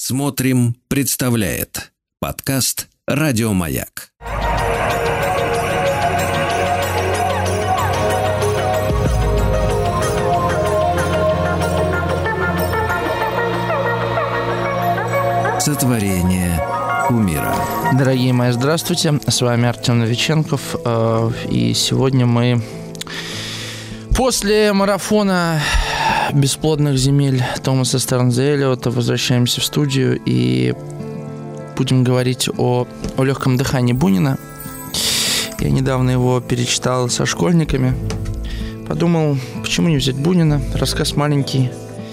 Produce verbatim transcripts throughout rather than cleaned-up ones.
Смотрим, представляет подкаст «Радио Маяк». Сотворение кумира. Дорогие мои, здравствуйте. С вами Артем Новиченков. И сегодня мы после марафона бесплодных земель Томаса Стернза Эллиота возвращаемся в студию и будем говорить о, о легком дыхании Бунина. Я недавно его перечитал со школьниками. Подумал, почему не взять Бунина? Рассказ маленький.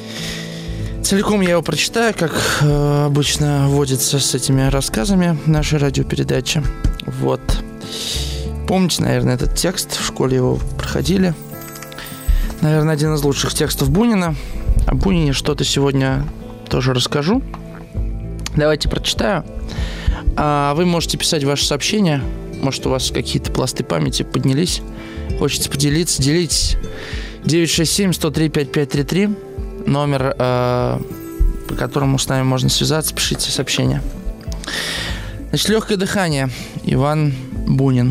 Целиком я его прочитаю, как э, обычно водится с этими рассказами нашей радиопередачи. Вот. Помните, наверное, этот текст? В школе его проходили. Наверное, один из лучших текстов Бунина. О Бунине что-то сегодня тоже расскажу. Давайте прочитаю. А вы можете писать ваши сообщения. Может, у вас какие-то пласты памяти поднялись. Хочется поделиться. Делитесь. девять шесть семь сто три пятьдесят пять тридцать три. Номер, э, по которому с нами можно связаться. Пишите сообщения. Значит, легкое дыхание. Иван Бунин.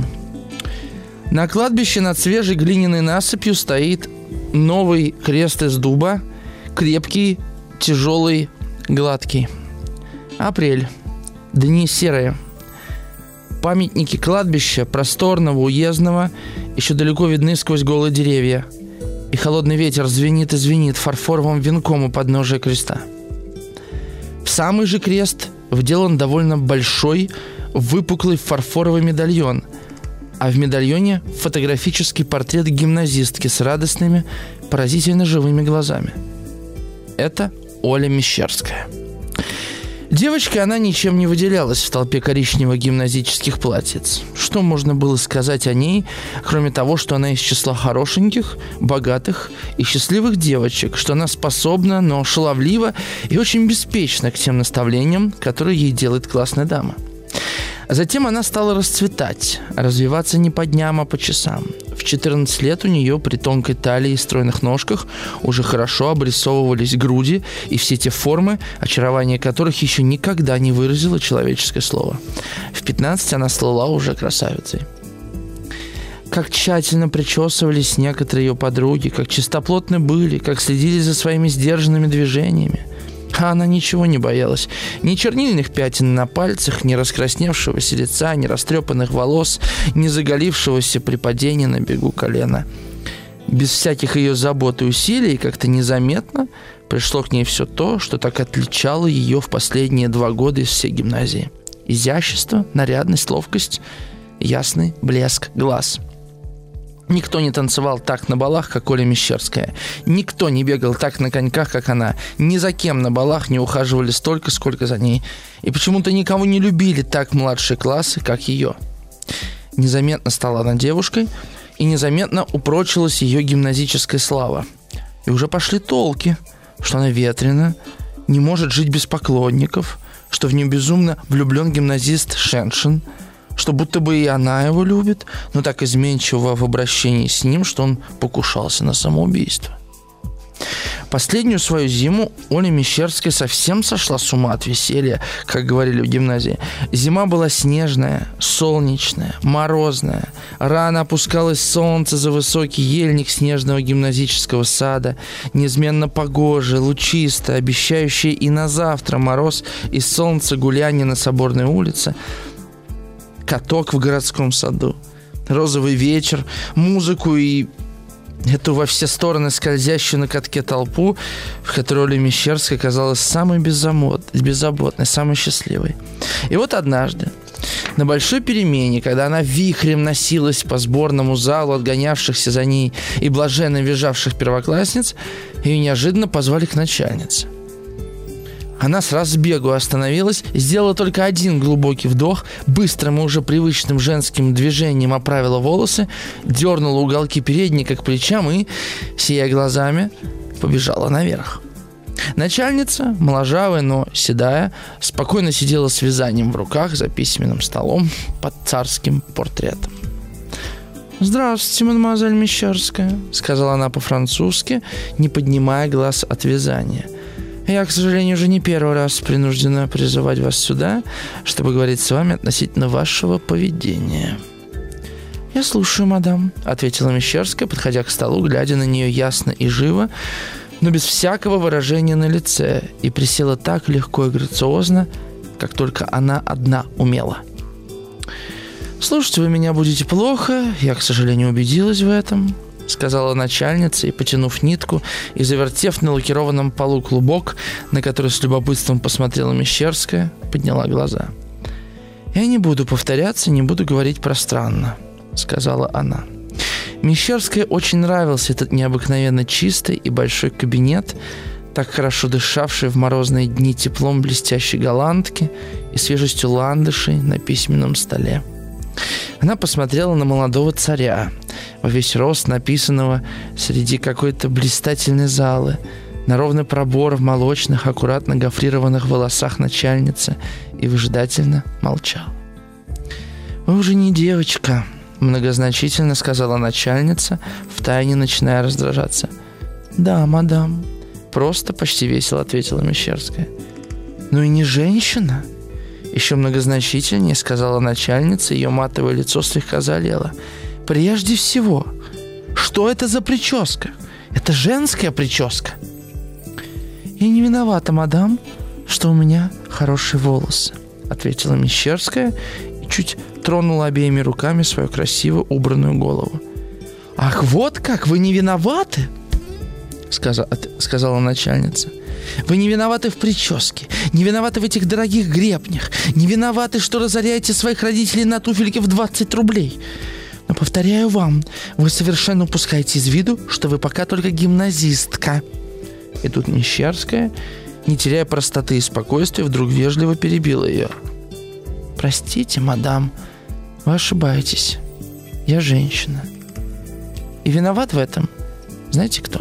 На кладбище над свежей глиняной насыпью стоит новый крест из дуба, крепкий, тяжелый, гладкий. Апрель. Дни серые. Памятники кладбища, просторного, уездного, еще далеко видны сквозь голые деревья. И холодный ветер звенит и звенит фарфоровым венком у подножия креста. В самый же крест вделан довольно большой, выпуклый фарфоровый медальон, а в медальоне фотографический портрет гимназистки с радостными, поразительно живыми глазами. Это Оля Мещерская. Девочкой она ничем не выделялась в толпе коричневых гимназических платьиц. Что можно было сказать о ней, кроме того, что она из числа хорошеньких, богатых и счастливых девочек, что она способна, но шаловлива и очень беспечна к тем наставлениям, которые ей делает классная дама. Затем она стала расцветать, развиваться не по дням, а по часам. В четырнадцать лет у нее при тонкой талии и стройных ножках уже хорошо обрисовывались груди и все те формы, очарование которых еще никогда не выразило человеческое слово. В пятнадцать она слыла уже красавицей. Как тщательно причесывались некоторые ее подруги, как чистоплотны были, как следили за своими сдержанными движениями. А она ничего не боялась. Ни чернильных пятен на пальцах, ни раскрасневшегося лица, ни растрепанных волос, ни заголившегося при падении на бегу колена. Без всяких ее забот и усилий, как-то незаметно, пришло к ней все то, что так отличало ее в последние два года из всей гимназии. Изящество, нарядность, ловкость, ясный блеск глаз. Никто не танцевал так на балах, как Оля Мещерская. Никто не бегал так на коньках, как она. Ни за кем на балах не ухаживали столько, сколько за ней. И почему-то никого не любили так младшие классы, как ее. Незаметно стала она девушкой, и незаметно упрочилась ее гимназическая слава. И уже пошли толки, что она ветрена, не может жить без поклонников, что в нее безумно влюблен гимназист Шеншин, что будто бы и она его любит, но так изменчиво в обращении с ним, что он покушался на самоубийство. Последнюю свою зиму Оля Мещерская совсем сошла с ума от веселья, как говорили в гимназии. Зима была снежная, солнечная, морозная. Рано опускалось солнце за высокий ельник снежного гимназического сада, неизменно погожее, лучистое, обещающее и на завтра мороз и солнце гуляние на Соборной улице, каток в городском саду, розовый вечер, музыку и эту во все стороны скользящую на катке толпу, в которой Оля Мещерская казалась самой беззаботной, самой счастливой. И вот однажды, на большой перемене, когда она вихрем носилась по сборному залу отгонявшихся за ней и блаженно визжавших первоклассниц, ее неожиданно позвали к начальнице. Она с разбегу остановилась, сделала только один глубокий вдох, быстрым и уже привычным женским движением оправила волосы, дернула уголки передника к плечам и, сияя глазами, побежала наверх. Начальница, моложавая, но седая, спокойно сидела с вязанием в руках за письменным столом под царским портретом. «Здравствуйте, мадемуазель Мещерская», — сказала она по-французски, не поднимая глаз от вязания. Я, к сожалению, уже не первый раз принуждена призывать вас сюда, чтобы говорить с вами относительно вашего поведения». «Я слушаю, мадам», — ответила Мещерская, подходя к столу, глядя на нее ясно и живо, но без всякого выражения на лице, и присела так легко и грациозно, как только она одна умела. «Слушать вы меня будете плохо, я, к сожалению, убедилась в этом», — сказала начальница, и, потянув нитку и завертев на лакированном полу клубок, на который с любопытством посмотрела Мещерская, подняла глаза. «Я не буду повторяться, не буду говорить пространно», — сказала она. Мещерской очень нравился этот необыкновенно чистый и большой кабинет, так хорошо дышавший в морозные дни теплом блестящей голландки и свежестью ландышей на письменном столе. Она посмотрела на молодого царя, во весь рост написанного среди какой-то блистательной залы, на ровный пробор в молочных, аккуратно гофрированных волосах начальницы, и выжидательно молчала. «Вы уже не девочка», — многозначительно сказала начальница, втайне начиная раздражаться. «Да, мадам», — просто почти весело ответила Мещерская. «Ну и не женщина», — еще многозначительнее сказала начальница, ее матовое лицо слегка заолело. «Прежде всего, что это за прическа? Это женская прическа». «Я не виновата, мадам, что у меня хорошие волосы», — ответила Мещерская и чуть тронула обеими руками свою красиво убранную голову. «Ах, вот как, вы не виноваты?» сказала, сказала начальница. «Вы не виноваты в прическе, не виноваты в этих дорогих гребнях, не виноваты, что разоряете своих родителей на туфельке в двадцать рублей. Но, повторяю вам, вы совершенно упускаете из виду, что вы пока только гимназистка». И тут Мещерская, не теряя простоты и спокойствия, вдруг вежливо перебила ее. «Простите, мадам, вы ошибаетесь. Я женщина. И виноват в этом, знаете кто?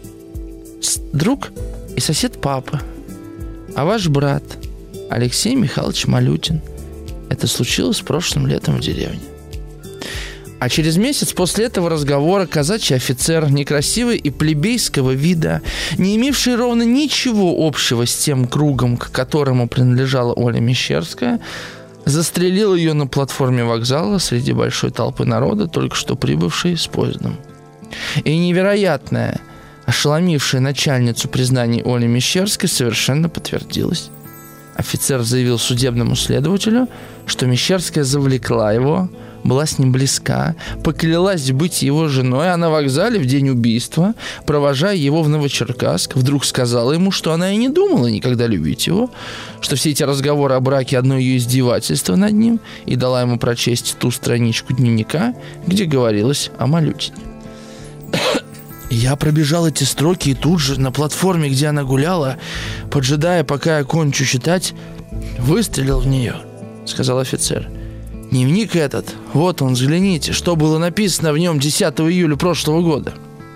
Друг и сосед папы. А ваш брат, Алексей Михайлович Малютин. Это случилось прошлым летом в деревне». А через месяц после этого разговора казачий офицер, некрасивый и плебейского вида, не имевший ровно ничего общего с тем кругом, к которому принадлежала Оля Мещерская, застрелил ее на платформе вокзала среди большой толпы народа, только что прибывшей с поездом. И невероятное, ошеломившее начальницу признаний Оли Мещерской совершенно подтвердилось. Офицер заявил судебному следователю, что Мещерская завлекла его, была с ним близка, поклялась быть его женой, а на вокзале в день убийства, провожая его в Новочеркасск, вдруг сказала ему, что она и не думала никогда любить его, что все эти разговоры о браке – одно ее издевательство над ним, и дала ему прочесть ту страничку дневника, где говорилось о Малютине. Я пробежал эти строки и тут же на платформе, где она гуляла, поджидая, пока я кончу читать, выстрелил в нее, сказал офицер. Дневник этот, вот он, взгляните, что было написано в нем десятого июля прошлого года.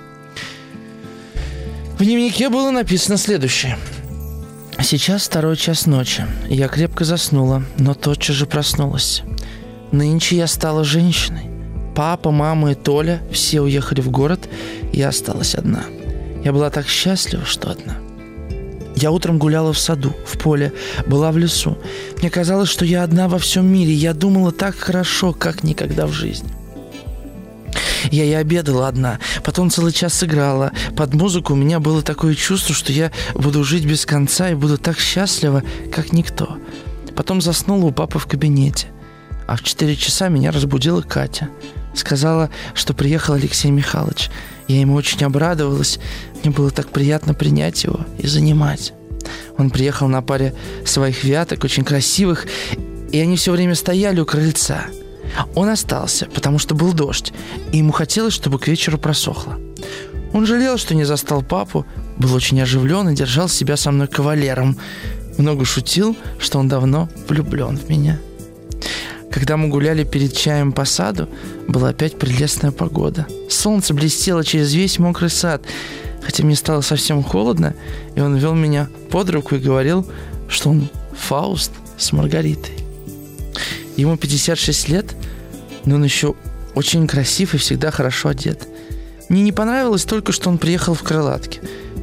В дневнике было написано следующее. Сейчас второй час ночи. Я крепко заснула, но тотчас же проснулась. Нынче я стала женщиной. Папа, мама и Толя все уехали в город, и я осталась одна. Я была так счастлива, что одна. Я утром гуляла в саду, в поле, была в лесу. Мне казалось, что я одна во всем мире. Я думала так хорошо, как никогда в жизни. Я и обедала одна, потом целый час сыграла. Под музыку у меня было такое чувство, что я буду жить без конца и буду так счастлива, как никто. Потом заснула у папы в кабинете. А в четыре часа меня разбудила Катя. Сказала, что приехал Алексей Михайлович. Я ему очень обрадовалась. Мне было так приятно принять его и занимать. Он приехал на паре своих вяток, очень красивых, и они все время стояли у крыльца. Он остался, потому что был дождь, и ему хотелось, чтобы к вечеру просохло. Он жалел, что не застал папу, был очень оживлен и держал себя со мной кавалером. Много шутил, что он давно влюблен в меня. Когда мы гуляли перед чаем по саду, была опять прелестная погода. Солнце блестело через весь мокрый сад, хотя мне стало совсем холодно, и он вел меня под руку и говорил, что он Фауст с Маргаритой. Ему пятьдесят шесть лет, но он еще очень красив и всегда хорошо одет. Мне не понравилось только, что он приехал в крылатке.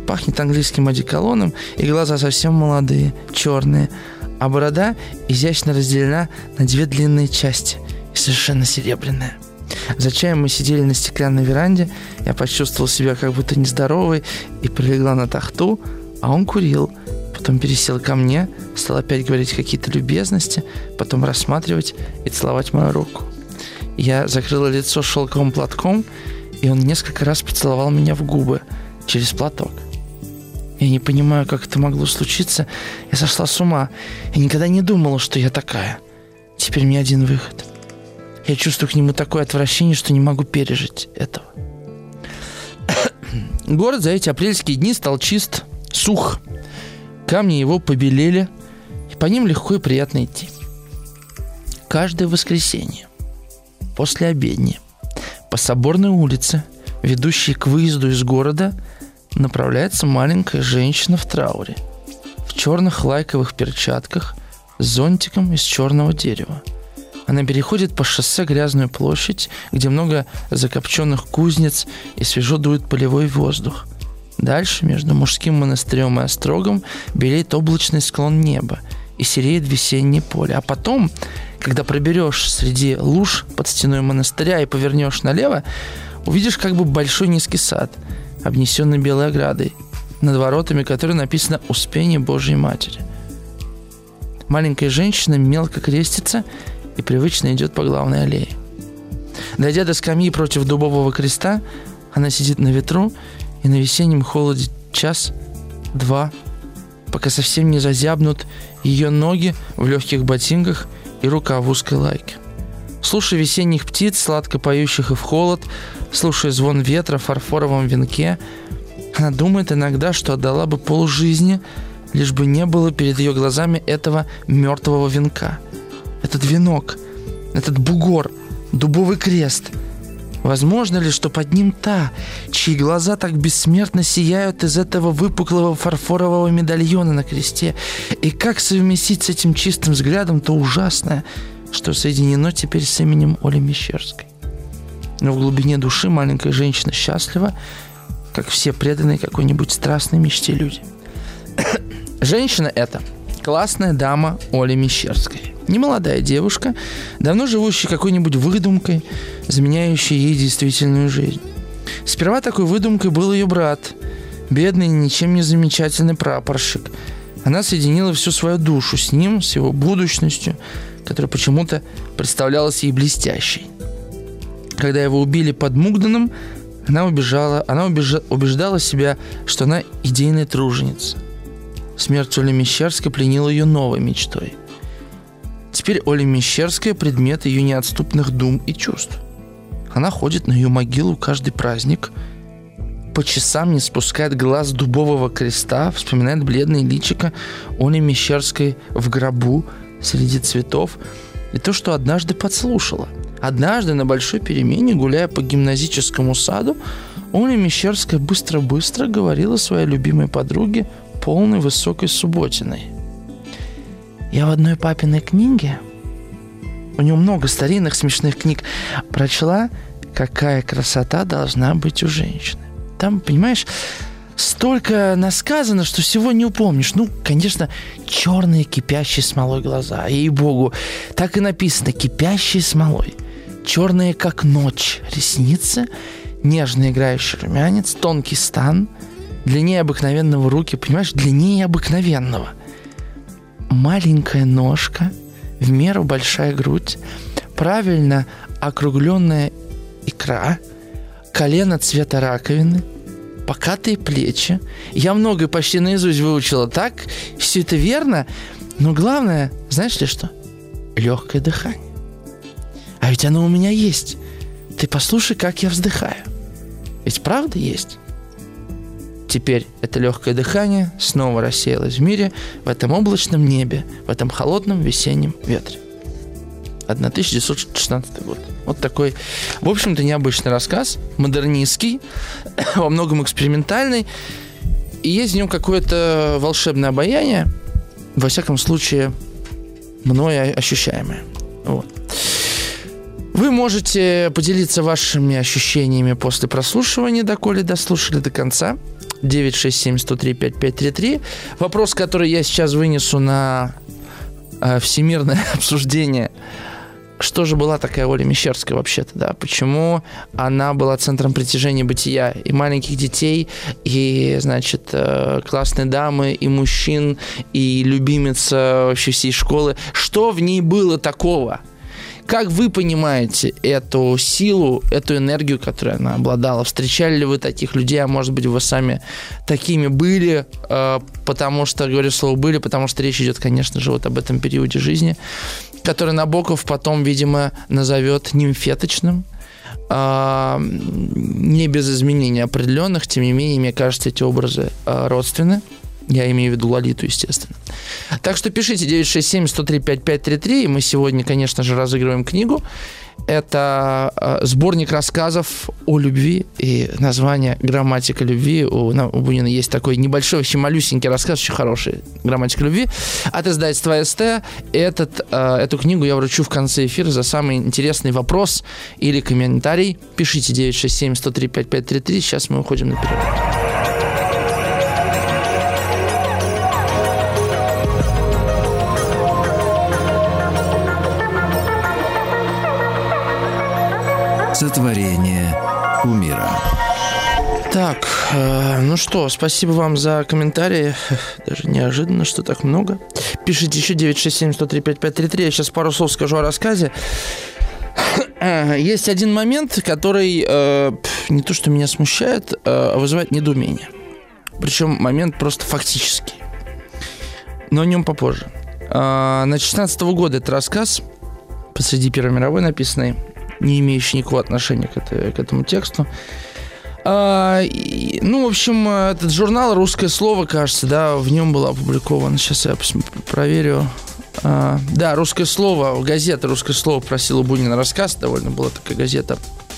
пахнет английским одеколоном, и глаза совсем молодые, черные, а борода изящно разделена на две длинные части и совершенно серебряная. За чаем мы сидели на стеклянной веранде, я почувствовал себя как будто нездоровой и прилегла на тахту, а он курил. Потом пересел ко мне, стал опять говорить какие-то любезности, потом рассматривать и целовать мою руку. Я закрыла лицо шелковым платком, и он несколько раз поцеловал меня в губы через платок. Я не понимаю, как это могло случиться. Я сошла с ума. Я никогда не думала, что я такая. Теперь мне один выход. Я чувствую к нему такое отвращение, что не могу пережить этого. Город за эти апрельские дни стал чист, сух. Камни его побелели, и по ним легко и приятно идти. Каждое воскресенье, после обедни, по Соборной улице, ведущей к выезду из города, направляется маленькая женщина в трауре, в черных лайковых перчатках, с зонтиком из черного дерева. Она переходит по шоссе грязную площадь, где много закопченных кузнец и свежо дует полевой воздух. Дальше, между мужским монастырем и острогом, белеет облачный склон неба и сереет весеннее поле. А потом, когда проберешь среди луж под стеной монастыря и повернешь налево, увидишь как бы большой низкий сад, обнесенный белой оградой, над воротами которой написано «Успение Божией Матери». Маленькая женщина мелко крестится и привычно идет по главной аллее. Дойдя до скамьи против дубового креста, она сидит на ветру и на весеннем холоде час-два, пока совсем не зазябнут ее ноги в легких ботинках и рука в узкой лайке. Слушая весенних птиц, сладко поющих и в холод, слушая звон ветра в фарфоровом венке, она думает иногда, что отдала бы полжизни, лишь бы не было перед ее глазами этого мертвого венка. Этот венок, этот бугор, дубовый крест. Возможно ли, что под ним та, чьи глаза так бессмертно сияют из этого выпуклого фарфорового медальона на кресте? И как совместить с этим чистым взглядом то ужасное, что соединено теперь с именем Оли Мещерской? Но в глубине души маленькая женщина счастлива, как все преданные какой-нибудь страстной мечте люди. Женщина эта классная дама Оли Мещерской. Немолодая девушка, давно живущая какой-нибудь выдумкой, заменяющей ей действительную жизнь. Сперва такой выдумкой был ее брат, бедный, ничем не замечательный прапорщик. Она соединила всю свою душу с ним, с его будущностью, которая почему-то представлялась ей блестящей. Когда его убили под Мугданом, она убежала, она убежа, убеждала себя, что она идейная труженица. Смерть Оли Мещерской пленила ее новой мечтой. Теперь Оля Мещерская – предмет ее неотступных дум и чувств. Она ходит на ее могилу каждый праздник, по часам не спускает глаз с дубового креста, вспоминает бледное личико Оли Мещерской в гробу среди цветов и то, что однажды подслушала. Однажды на большой перемене, гуляя по гимназическому саду, Оля Мещерская быстро-быстро говорила своей любимой подруге, полной высокой Субботиной: «Я в одной папиной книге, у него много старинных смешных книг, прочла, какая красота должна быть у женщины. Там, понимаешь, столько насказано, что всего не упомнишь. Ну, конечно, черные кипящие смолой глаза, ей-богу, так и написано, кипящие смолой. Черные, как ночь, ресницы, нежно играющий румянец, тонкий стан, длиннее обыкновенного руки, понимаешь, длиннее обыкновенного. Маленькая ножка, в меру большая грудь, правильно округленная икра, колено цвета раковины, покатые плечи. Я многое почти наизусть выучила. Так, все это верно, но главное, знаешь ли что? Легкое дыхание. А ведь оно у меня есть. Ты послушай, как я вздыхаю. Ведь правда есть?» Теперь это легкое дыхание снова рассеялось в мире, в этом облачном небе, в этом холодном весеннем ветре. тысяча девятьсот шестнадцатый год. Вот такой, в общем-то, необычный рассказ, модернистский, во многом экспериментальный, и есть в нем какое-то волшебное обаяние, во всяком случае, мною ощущаемое. Вот. Вы можете поделиться вашими ощущениями после прослушивания, доколе дослушали до конца. девять шесть семь сто три пять пять три три. Вопрос, который я сейчас вынесу на э, всемирное обсуждение. Что же была такая Оля Мещерская вообще-то, да? Почему она была центром притяжения бытия и маленьких детей, и, значит, классной дамы, и мужчин, и любимица вообще всей школы? Что в ней было такого? Как вы понимаете эту силу, эту энергию, которой она обладала? Встречали ли вы таких людей? А может быть, вы сами такими были? Потому что, говорю слово «были», потому что речь идет, конечно же, вот об этом периоде жизни, который Набоков потом, видимо, назовет нимфеточным. Не без изменений определенных, тем не менее, мне кажется, эти образы родственны. Я имею в виду Лолиту, естественно. Так что пишите девять шесть семь сто три пять пять три три. И мы сегодня, конечно же, разыгрываем книгу. Это э, сборник рассказов о любви. И название «Грамматика любви». У, у Бунина есть такой небольшой, очень малюсенький рассказ, очень хороший. «Грамматика любви» от издательства СТ. Этот, э, эту книгу я вручу в конце эфира за самый интересный вопрос или комментарий. Пишите девять шесть семь сто три пять пять три три. Сейчас мы уходим на перерыв. Сотворение кумира. Так, э, ну что, спасибо вам за комментарии. Даже неожиданно, что так много. Пишите еще девять шесть семь сто три пять пять три три. Я сейчас пару слов скажу о рассказе. Есть один момент, который э, не то что меня смущает, а вызывает недоумение. Причем момент просто фактический. Но о нем попозже. Э, на шестнадцатого года этот рассказ, посреди Первой мировой написанный, не имеющий никакого отношения к, это, к этому тексту. А, и, ну, в общем, этот журнал «Русское слово», кажется, да, в нем было опубликовано. Сейчас я проверю. А, да, «Русское слово», газета «Русское слово» просила Бунина рассказ. Довольно была такая газета.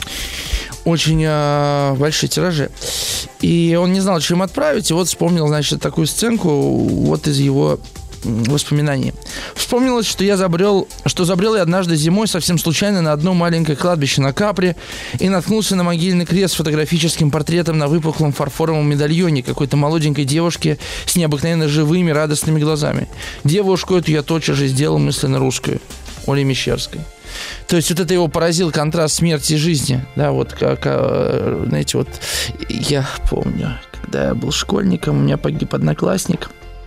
Очень а, большие тиражи. И он не знал, что им отправить. И вот вспомнил, значит, такую сценку вот из его воспоминаний. Вспомнилось, что я забрел, что забрел я однажды зимой совсем случайно на одно маленькое кладбище на Капри и наткнулся на могильный крест с фотографическим портретом на выпуклом фарфоровом медальоне какой-то молоденькой девушки с необыкновенно живыми, радостными глазами. Девушку эту я тотчас же сделал мысленно русскую, Олей Мещерской. То есть вот это его поразил контраст смерти и жизни. Да, вот как, знаете, вот я помню, когда я был школьником, у меня погиб одноклассник.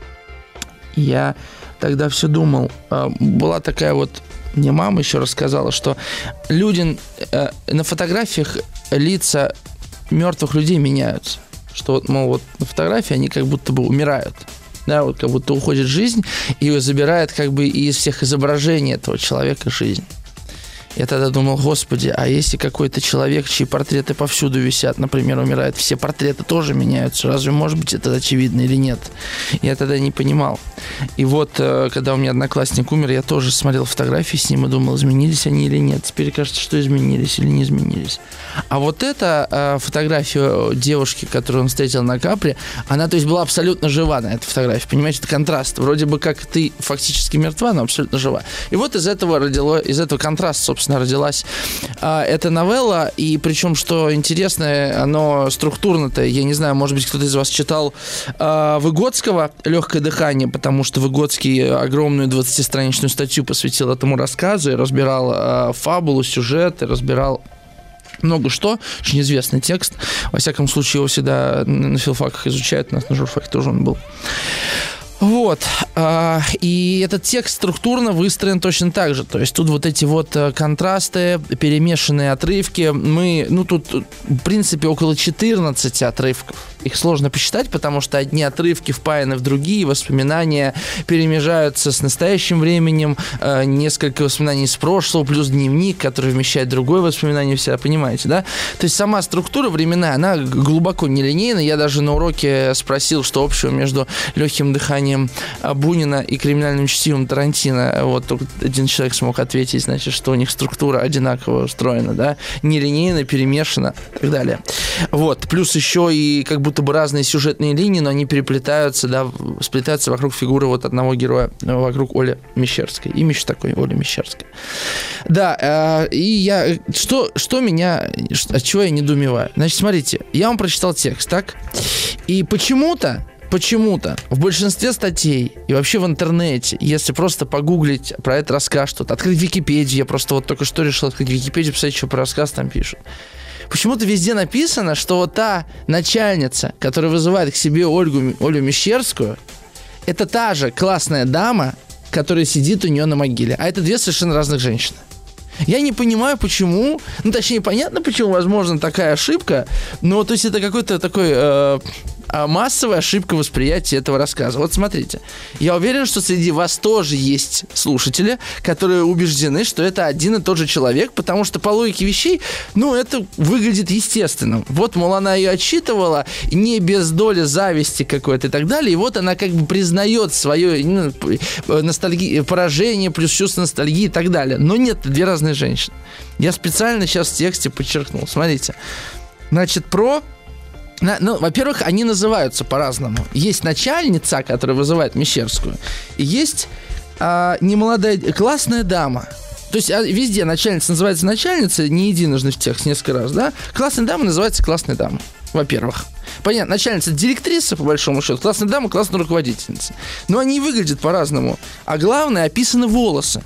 Я тогда все думал, была такая вот, мне мама еще рассказала, что люди на фотографиях лица мертвых людей меняются. Что вот, мол, вот на фотографии они как будто бы умирают. Да, вот как будто уходит жизнь и забирает как бы из всех изображений этого человека жизнь. Я тогда думал, господи, а если какой-то человек, чьи портреты повсюду висят, например, умирает, все портреты тоже меняются. Разве может быть это очевидно или нет? Я тогда не понимал. И вот, когда у меня одноклассник умер, я тоже смотрел фотографии с ним и думал, изменились они или нет. Теперь кажется, что изменились или не изменились. А вот эта фотография девушки, которую он встретил на Капри, она, то есть, была абсолютно жива на этой фотографии. Понимаете, это контраст. Вроде бы как ты фактически мертва, но абсолютно жива. И вот из этого родило, из этого контраста, собственно, родилась а, эта новелла, и причем, что интересно, оно структурно-то, я не знаю, может быть, кто-то из вас читал а, Выгодского «Легкое дыхание», потому что Выгодский огромную двадцатистраничную статью посвятил этому рассказу и разбирал а, фабулу, сюжет, и разбирал много что, очень известный текст. Во всяком случае, его всегда на филфаках изучают, у нас на журфаке тоже он был. Вот, и этот текст структурно выстроен точно так же, то есть тут вот эти вот контрасты, перемешанные отрывки, мы, ну тут в принципе около четырнадцати отрывков, их сложно посчитать, потому что одни отрывки впаяны в другие, воспоминания перемежаются с настоящим временем, несколько воспоминаний из прошлого, плюс дневник, который вмещает другое воспоминание, все, понимаете, да? То есть сама структура временная, она глубоко нелинейна, я даже на уроке спросил, что общего между «Легким дыханием» Бунина и «Криминальным чтивом» Тарантино. Вот только один человек смог ответить, значит, что у них структура одинаково устроена, да, нелинейно, перемешана и так далее. Вот, плюс еще и как будто будто бы разные сюжетные линии, но они переплетаются, да, сплетаются вокруг фигуры вот одного героя, вокруг Оли Мещерской. Имя еще такое, Оля Мещерская. Да, э, и я... Что, что меня... От чего я недоумеваю? Значит, смотрите, я вам прочитал текст, так? И почему-то Почему-то в большинстве статей и вообще в интернете, если просто погуглить про этот рассказ что-то, открыть Википедию, я просто вот только что решил открыть Википедию, посмотреть, что про рассказ там пишут. Почему-то везде написано, что вот та начальница, которая вызывает к себе Ольгу, Олю Мещерскую, это та же классная дама, которая сидит у нее на могиле. А это две совершенно разных женщины. Я не понимаю, почему, ну, точнее, понятно, почему возможна такая ошибка, но, то есть, это какой-то такой э, массовая ошибка восприятия этого рассказа. Вот смотрите, я уверен, что среди вас тоже есть слушатели, которые убеждены, что это один и тот же человек, потому что по логике вещей, ну, это выглядит естественным. Вот, мол, она ее отчитывала не без доли зависти какой-то и так далее, и вот она как бы признает свое ну, ностальги... поражение, плюс чувство ностальгии и так далее. Но нет, две разные женщины. Я специально сейчас в тексте подчеркнул. Смотрите. Значит, про... Ну, во-первых, они называются по-разному. Есть начальница, которая вызывает Мещерскую, и есть а, немолодая... классная дама. То есть а, везде начальница называется начальница, не единожды в тексте, несколько раз, да? Классная дама называется классной дамой, во-первых. Понятно, начальница директриса, по большому счету, классная дама, классная руководительница. Но они выглядят по-разному. А главное, описаны волосы.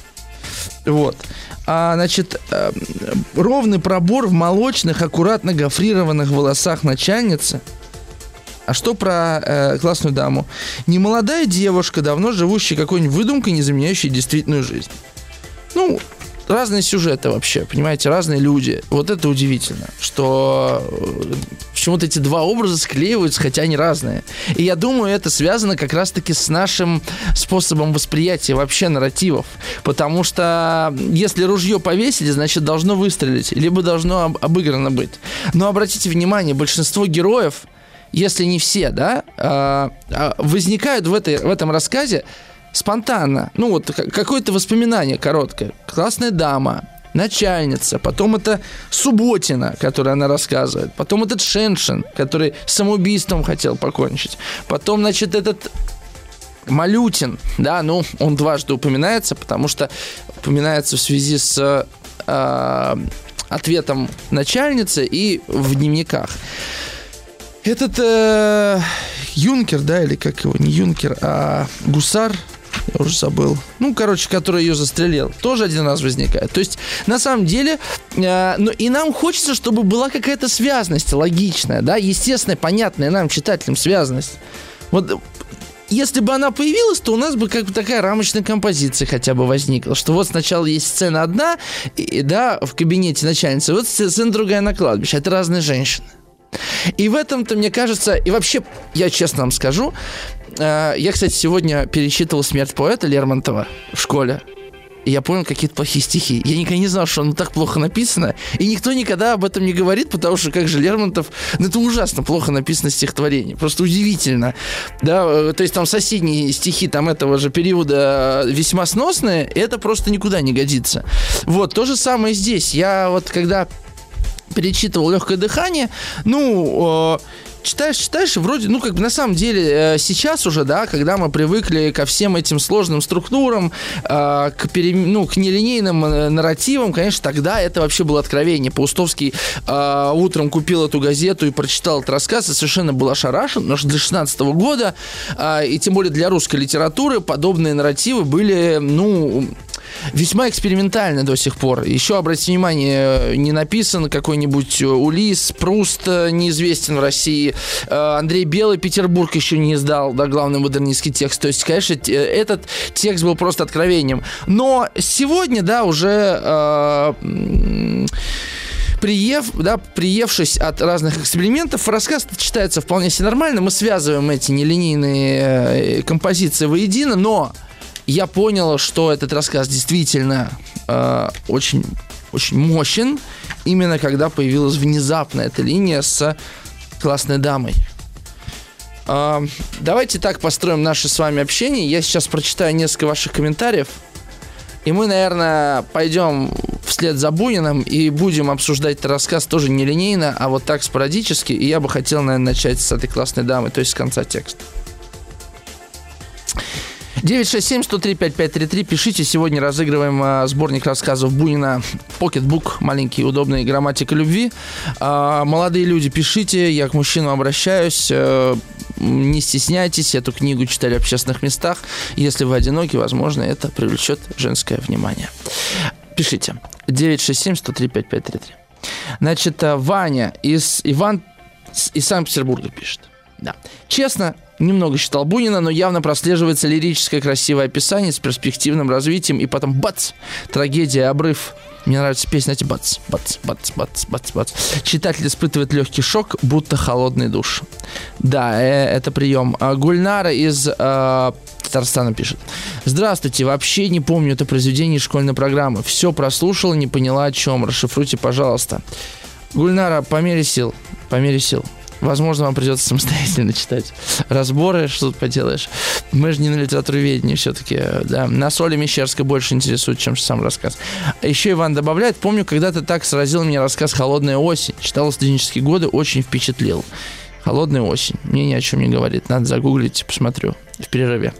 Вот. А, значит, э, ровный пробор в молочных, аккуратно гофрированных волосах начальницы. А что про э, классную даму? Немолодая девушка, давно живущая какой-нибудь выдумкой, не заменяющей действительную жизнь. Ну, разные сюжеты вообще, понимаете, разные люди. Вот это удивительно, что почему-то эти два образа склеиваются, хотя они разные. И я думаю, это связано как раз-таки с нашим способом восприятия вообще нарративов. Потому что если ружье повесили, значит, должно выстрелить, либо должно об- обыграно быть. Но обратите внимание, большинство героев, если не все, да, возникают в, этой, в этом рассказе спонтанно. Ну, вот какое-то воспоминание короткое. Классная дама, начальница, потом это Субботина, которую она рассказывает, потом этот Шеншин, который самоубийством хотел покончить, потом, значит, этот Малютин, да, ну, он дважды упоминается, потому что упоминается в связи с э, ответом начальницы и в дневниках. Этот э, юнкер, да, или как его, не юнкер, а гусар, я уже забыл. Ну, короче, который ее застрелил. Тоже один раз возникает. То есть, на самом деле, э, ну, и нам хочется, чтобы была какая-то связность логичная, да, естественная, понятная нам, читателям, связность. Вот, если бы она появилась, то у нас бы как бы такая рамочная композиция хотя бы возникла. Что вот сначала есть сцена одна, и, да, в кабинете начальницы, вот сцена другая на кладбище. Это разные женщины. И в этом-то, мне кажется, и вообще, я честно вам скажу, э, я, кстати, сегодня перечитывал «Смерть поэта» Лермонтова в школе, и я понял какие-то плохие стихи. Я никогда не знал, что оно так плохо написано, и никто никогда об этом не говорит, потому что, как же Лермонтов, ну, это ужасно плохо написано стихотворение, просто удивительно, да, то есть там соседние стихи там этого же периода весьма сносные, и это просто никуда не годится. Вот, то же самое здесь. Я вот, когда перечитывал «Легкое дыхание», ну, э, читаешь, читаешь, и вроде, ну, как бы на самом деле э, сейчас уже, да, когда мы привыкли ко всем этим сложным структурам, э, к, пере, ну, к нелинейным э, нарративам, конечно, тогда это вообще было откровение. Паустовский э, утром купил эту газету и прочитал этот рассказ, и совершенно был ошарашен, потому что для шестнадцатого года, э, и тем более для русской литературы, подобные нарративы были, ну, весьма экспериментально до сих пор. Еще, обратите внимание, не написан какой-нибудь Улисс, Пруст неизвестен в России, Андрей Белый «Петербург» еще не издал, да, главный модернистский текст. То есть, конечно, этот текст был просто откровением. Но сегодня, да, уже э, приев, да, приевшись от разных экспериментов, рассказ читается вполне себе нормально. Мы связываем эти нелинейные композиции воедино, но я понял, что этот рассказ действительно э, очень, очень мощен, именно когда появилась внезапно эта линия с классной дамой. Э, давайте так построим наше с вами общение. Я сейчас прочитаю несколько ваших комментариев, и мы, наверное, пойдем вслед за Буниным и будем обсуждать этот рассказ тоже нелинейно, а вот так спорадически. И я бы хотел, наверное, начать с этой классной дамы, то есть с конца текста. девять шесть семь сто три пять пять три три. Пишите. Сегодня разыгрываем а, сборник рассказов Бунина «Покетбук». Маленький, удобный, «Грамматика любви». А, молодые люди, пишите. Я к мужчинам обращаюсь. А, не стесняйтесь. Эту книгу читали в общественных местах. Если вы одиноки, возможно, это привлечет женское внимание. Пишите. девять шесть семь сто три пять пять три три. Значит, Ваня из Иван из Санкт-Петербурга пишет. Да. Честно, немного читал Бунина, но явно прослеживается лирическое красивое описание с перспективным развитием, и потом бац! Трагедия, обрыв. Мне нравится песня, знаете, бац, бац, бац, бац, бац, бац. Читатель испытывает легкий шок, будто холодный душ. Да, э, это прием. А Гульнара из э, Татарстана пишет. Здравствуйте, вообще не помню это произведение из школьной программы. Все прослушала, не поняла о чем. Расшифруйте, пожалуйста. Гульнара, по мере сил, по мере сил. Возможно, вам придется самостоятельно читать разборы, что тут поделаешь. Мы же не на литературоведении все-таки, да. Нас Оля Мещерская больше интересует, чем сам рассказ. Еще Иван добавляет: помню, когда-то так сразил меня рассказ «Холодная осень». Читал в студенческие годы, очень впечатлил. «Холодная осень». Мне ни о чем не говорит. Надо загуглить, посмотрю в перерыве.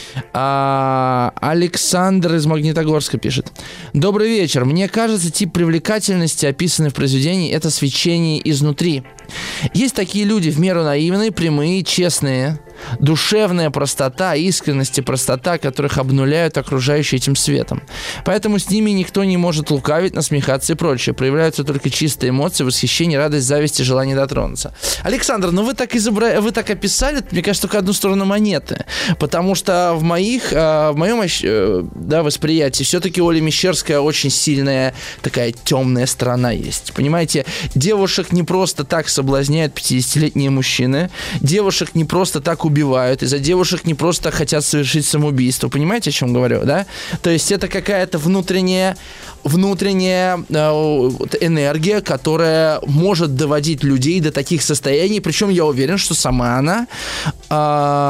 А, Александр из Магнитогорска пишет. Добрый вечер. Мне кажется, тип привлекательности, описанный в произведении, это свечение изнутри. Есть такие люди в меру наивные, прямые, честные. Душевная простота, искренность и простота, которых обнуляют окружающие этим светом. Поэтому с ними никто не может лукавить, насмехаться и прочее. Проявляются только чистые эмоции, восхищение, радость, зависть и желание дотронуться. Александр, ну вы так, изобра... вы так описали, мне кажется, только одну сторону монеты. Потому что в, моих, в моем да, восприятии все-таки Оля Мещерская очень сильная такая темная сторона есть. Понимаете, девушек не просто так соблазняют пятидесятилетние мужчины, девушек не просто так убивают, из-за девушек не просто хотят совершить самоубийство. Понимаете, о чем говорю, да? То есть это какая-то внутренняя, внутренняя э, энергия, которая может доводить людей до таких состояний. Причем я уверен, что сама она э,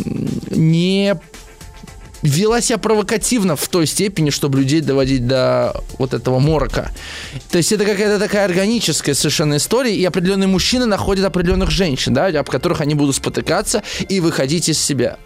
не вела себя провокативно в той степени, чтобы людей доводить до вот этого морока. То есть это какая-то такая органическая совершенно история, и определенные мужчины находят определенных женщин, да, об которых они будут спотыкаться и выходить из себя.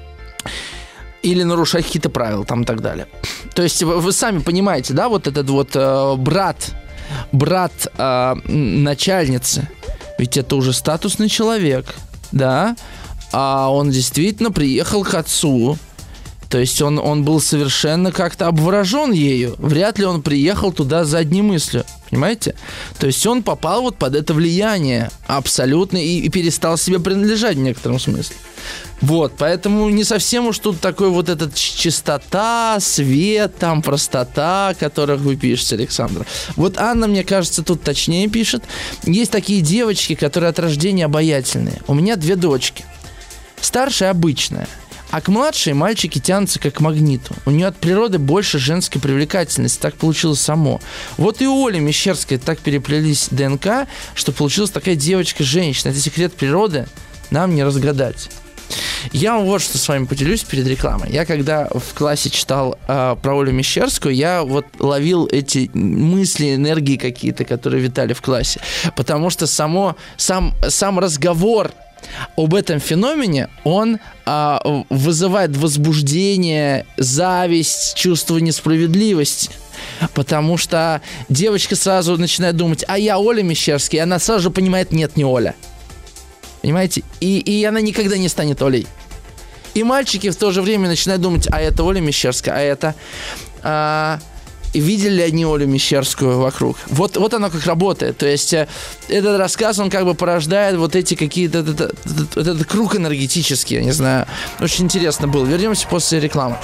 Или нарушать какие-то правила там и так далее. То есть вы, вы сами понимаете, да, вот этот вот э, брат, брат э, начальницы, ведь это уже статусный человек, да, а он действительно приехал к отцу. То есть он, он был совершенно как-то обворожен ею. Вряд ли он приехал туда задней мыслью. Понимаете? То есть он попал вот под это влияние абсолютно и, и перестал себе принадлежать в некотором смысле. Вот, поэтому не совсем уж тут такой вот этот чистота, свет, там, простота, о которых вы пишете, Александр. Вот Анна, мне кажется, тут точнее пишет. Есть такие девочки, которые от рождения обаятельные. У меня две дочки. Старшая обычная. А к младшей мальчики тянутся как к магниту. У нее от природы больше женской привлекательности. Так получилось само. Вот и у Оли Мещерской так переплелись ДНК, что получилась такая девочка-женщина. Это секрет природы, нам не разгадать. Я вот что с вами поделюсь перед рекламой. Я когда в классе читал э, про Олю Мещерскую, я вот ловил эти мысли, энергии какие-то, которые витали в классе. Потому что само, сам, сам разговор об этом феномене, он а, вызывает возбуждение, зависть, чувство несправедливости. Потому что девочка сразу начинает думать: а я Оля Мещерская, и она сразу же понимает: нет, не Оля. Понимаете? И, и она никогда не станет Олей. И мальчики в то же время начинают думать: а это Оля Мещерская, а это... А, видели ли они Олю Мещерскую вокруг? Вот, вот оно как работает. То есть э, этот рассказ, он как бы порождает вот эти какие-то... Этот, этот, этот круг энергетический, я не знаю. Очень интересно было. Вернемся после рекламы.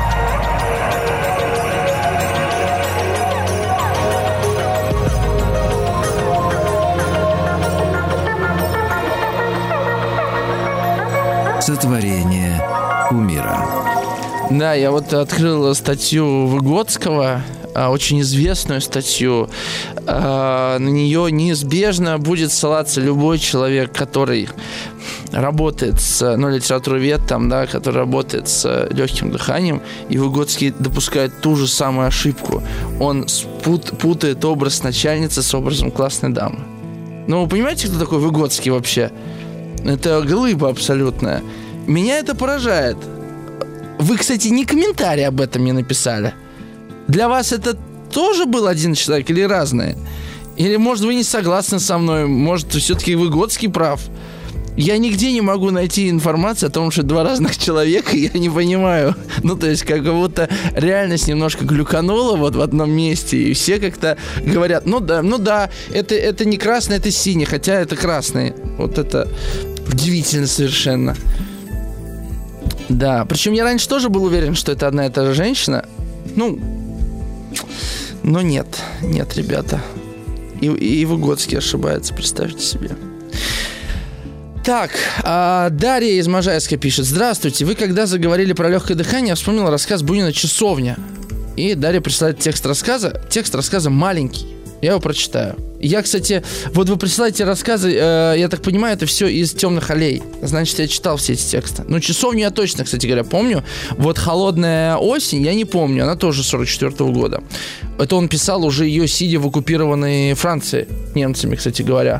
Сотворение кумира. Да, я вот открыл статью Выгодского, очень известную статью. На нее неизбежно будет ссылаться любой человек, который работает с, ну, литературовед там, да, который работает с легким дыханием, и Выгодский допускает ту же самую ошибку. Он спут, путает образ начальницы с образом классной дамы. Ну, вы понимаете, кто такой Выгодский вообще? Это глыба абсолютная. Меня это поражает. Вы, кстати, не комментарий об этом не написали. Для вас это тоже был один человек или разные? Или, может, вы не согласны со мной? Может, все-таки Выгодский прав? Я нигде не могу найти информацию о том, что два разных человека, я не понимаю. Ну, то есть, как будто реальность немножко глюканула вот в одном месте, и все как-то говорят, ну да, ну да, это, это не красный, это синий, хотя это красный. Вот это удивительно совершенно. Да, причем я раньше тоже был уверен, что это одна и та же женщина. Ну, но нет, нет, ребята. И, и Выгодский ошибается, представьте себе. Так, а Дарья из Можайска пишет. Здравствуйте, вы когда заговорили про легкое дыхание, я вспомнил рассказ Бунина «Часовня». И Дарья присылает текст рассказа. Текст рассказа маленький. Я его прочитаю. Я, кстати, вот вы присылаете рассказы, э, я так понимаю, это все из «Темных аллей». Значит, я читал все эти тексты. Ну, «Часовню» я точно, кстати говоря, помню. Вот «Холодная осень» я не помню. Она тоже сорок четвёртого года. Это он писал уже ее, сидя в оккупированной Франции. Немцами, кстати говоря.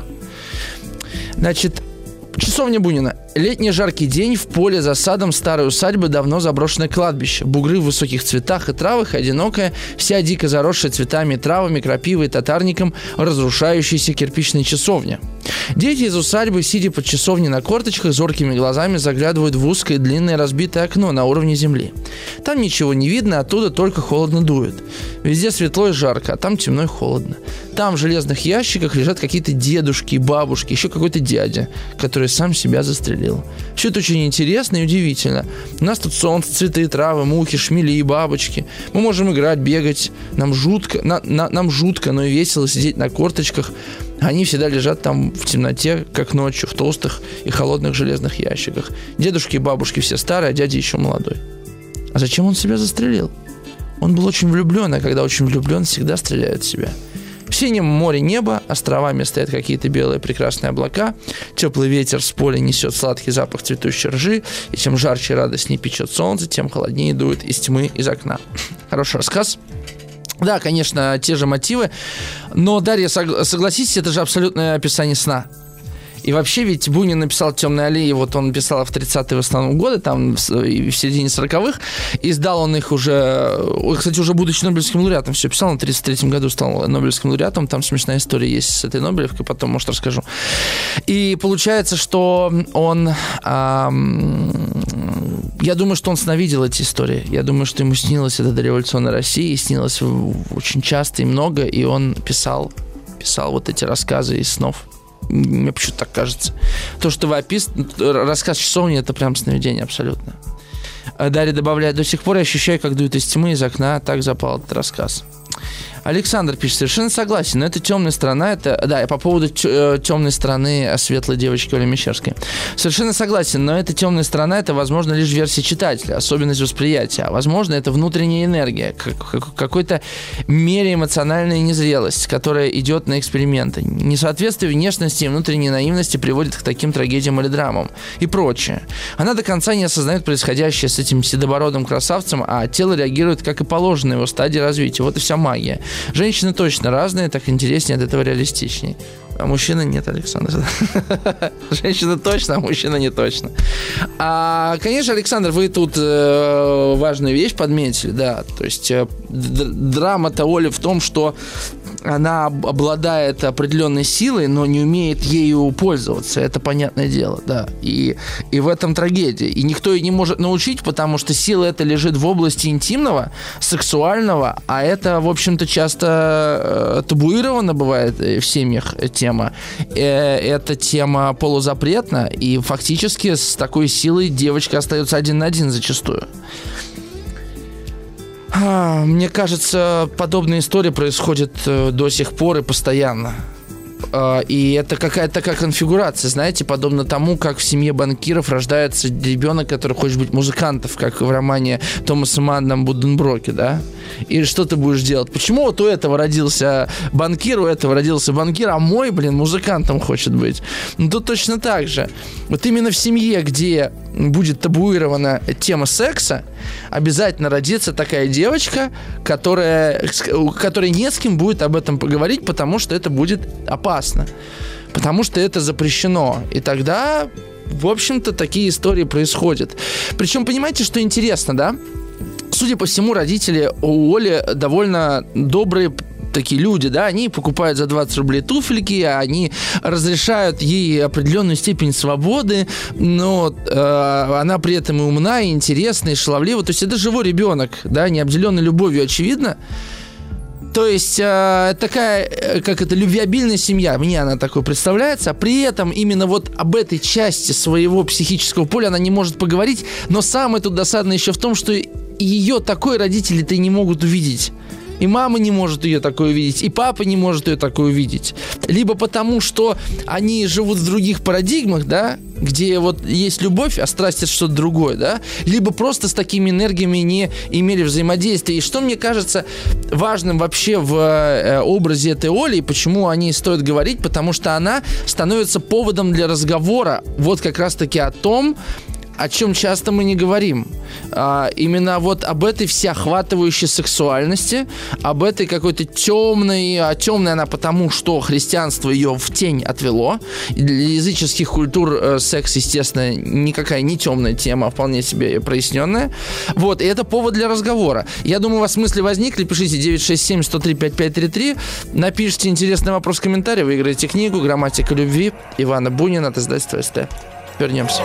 Значит, «Часовня Бунина». Летний жаркий день, в поле за садом старой усадьбы давно заброшенное кладбище. Бугры в высоких цветах и травах, одинокая, вся дико заросшая цветами и травами, крапивой, татарником, разрушающаяся кирпичная часовня. Дети из усадьбы, сидя под часовней на корточках, зоркими глазами заглядывают в узкое длинное разбитое окно на уровне земли. Там ничего не видно, оттуда только холодно дует. Везде светло и жарко, а там темно и холодно. Там в железных ящиках лежат какие-то дедушки и бабушки, еще какой-то дядя, который сам себя застрелил. Все это очень интересно и удивительно. У нас тут солнце, цветы, травы, мухи, шмели и бабочки. Мы можем играть, бегать. Нам жутко, на, на, нам жутко, но и весело сидеть на корточках. Они всегда лежат там в темноте, как ночью, в толстых и холодных железных ящиках. Дедушки и бабушки все старые, а дядя еще молодой. А зачем он себя застрелил? Он был очень влюблен, а когда очень влюблен, всегда стреляют в себя. В синем море небо, островами стоят какие-то белые прекрасные облака, теплый ветер с поля несет сладкий запах цветущей ржи, и чем жарче и радостнее печет солнце, тем холоднее дует из тьмы из окна. Хороший рассказ. Да, конечно, те же мотивы, но, Дарья, согласитесь, это же абсолютное описание сна. И вообще, ведь Бунин написал «Темные аллеи», вот он писал в тридцатые в основном годы, там в середине сороковых, издал он их уже, кстати, уже будучи Нобелевским лауреатом, все писал, он в тридцать третьем году стал Нобелевским лауреатом, там смешная история есть с этой Нобелевкой, потом, может, расскажу. И получается, что он, эм, я думаю, что он сновидел эти истории, я думаю, что ему снилось это дореволюционная Россия, и снилось очень часто и много, и он писал, писал вот эти рассказы из снов. Мне почему-то так кажется. То, что вы описываете, рассказ «Часовни» — это прям сновидение абсолютно. Дарья добавляет: до сих пор я ощущаю, как дует из тьмы, из окна. Так запал этот рассказ. Александр пишет: совершенно согласен, но это темная сторона, это, да, и по поводу темной стороны светлой девочки Оли Мещерской. Совершенно согласен, но эта темная сторона, это, возможно, лишь версия читателя, особенность восприятия, а, возможно, это внутренняя энергия, как, какой-то мере эмоциональная незрелость, которая идет на эксперименты. Несоответствие внешности и внутренней наивности приводит к таким трагедиям или драмам и прочее. Она до конца не осознает происходящее с этим седобородым красавцем, а тело реагирует, как и положено его стадии развития. Вот и вся магия. Женщины точно разные, так интереснее, от этого реалистичнее. А мужчина нет, Александр. Женщина точно, а мужчина не точно. А, конечно, Александр, вы тут э, важную вещь подметили, да. То есть э, драма-то Оли в том, что она обладает определенной силой, но не умеет ею пользоваться. Это понятное дело, да. И, и в этом трагедия. И никто ее не может научить, потому что сила эта лежит в области интимного, сексуального, а это, в общем-то, часто э, табуировано бывает в семьях тема. Э, эта тема полузапретна, и фактически с такой силой девочка остается один на один зачастую. Мне кажется, подобные истории происходят до сих пор и постоянно. И это какая-то такая конфигурация, знаете, подобно тому, как в семье банкиров рождается ребенок, который хочет быть музыкантом, как в романе Томаса Манна «Буденброке», да? И что ты будешь делать? Почему вот у этого родился банкир, у этого родился банкир, а мой, блин, музыкантом хочет быть? Ну, тут точно так же. Вот именно в семье, где будет табуирована тема секса, обязательно родится такая девочка, которая, у которой не с кем будет об этом поговорить, потому что это будет опасно. Потому что это запрещено. И тогда, в общем-то, такие истории происходят. Причем, понимаете, что интересно, да? Судя по всему, родители у Оли довольно добрые такие люди, да, они покупают за двадцать рублей туфельки, они разрешают ей определенную степень свободы, но э, она при этом и умна, и интересна, и шаловлива. То есть это живой ребенок, да, не обделенный любовью, очевидно. То есть э, такая, как это, любвеобильная семья, мне она такой представляется, а при этом именно вот об этой части своего психического поля она не может поговорить, но самое тут досадное еще в том, что ее такой родители-то и не могут увидеть. И мама не может ее такой увидеть, и папа не может ее такой увидеть. Либо потому, что они живут в других парадигмах, да, где вот есть любовь, а страсть — это что-то другое, да, либо просто с такими энергиями не имели взаимодействия. И что мне кажется важным вообще в э, образе этой Оли, и почему о ней стоит говорить, потому что она становится поводом для разговора вот как раз-таки о том, о чем часто мы не говорим. А, именно вот об этой всеохватывающей сексуальности, об этой какой-то темной, а темной она потому, что христианство ее в тень отвело. И для языческих культур э, секс, естественно, никакая не темная тема, а вполне себе проясненная. Вот, и это повод для разговора. Я думаю, у вас мысли возникли. Пишите девять шесть семь сто три пятьдесят пять тридцать три. Напишите интересный вопрос в комментарии. Выиграете книгу «Грамматика любви» Ивана Бунина от издательства СТ. Вернемся.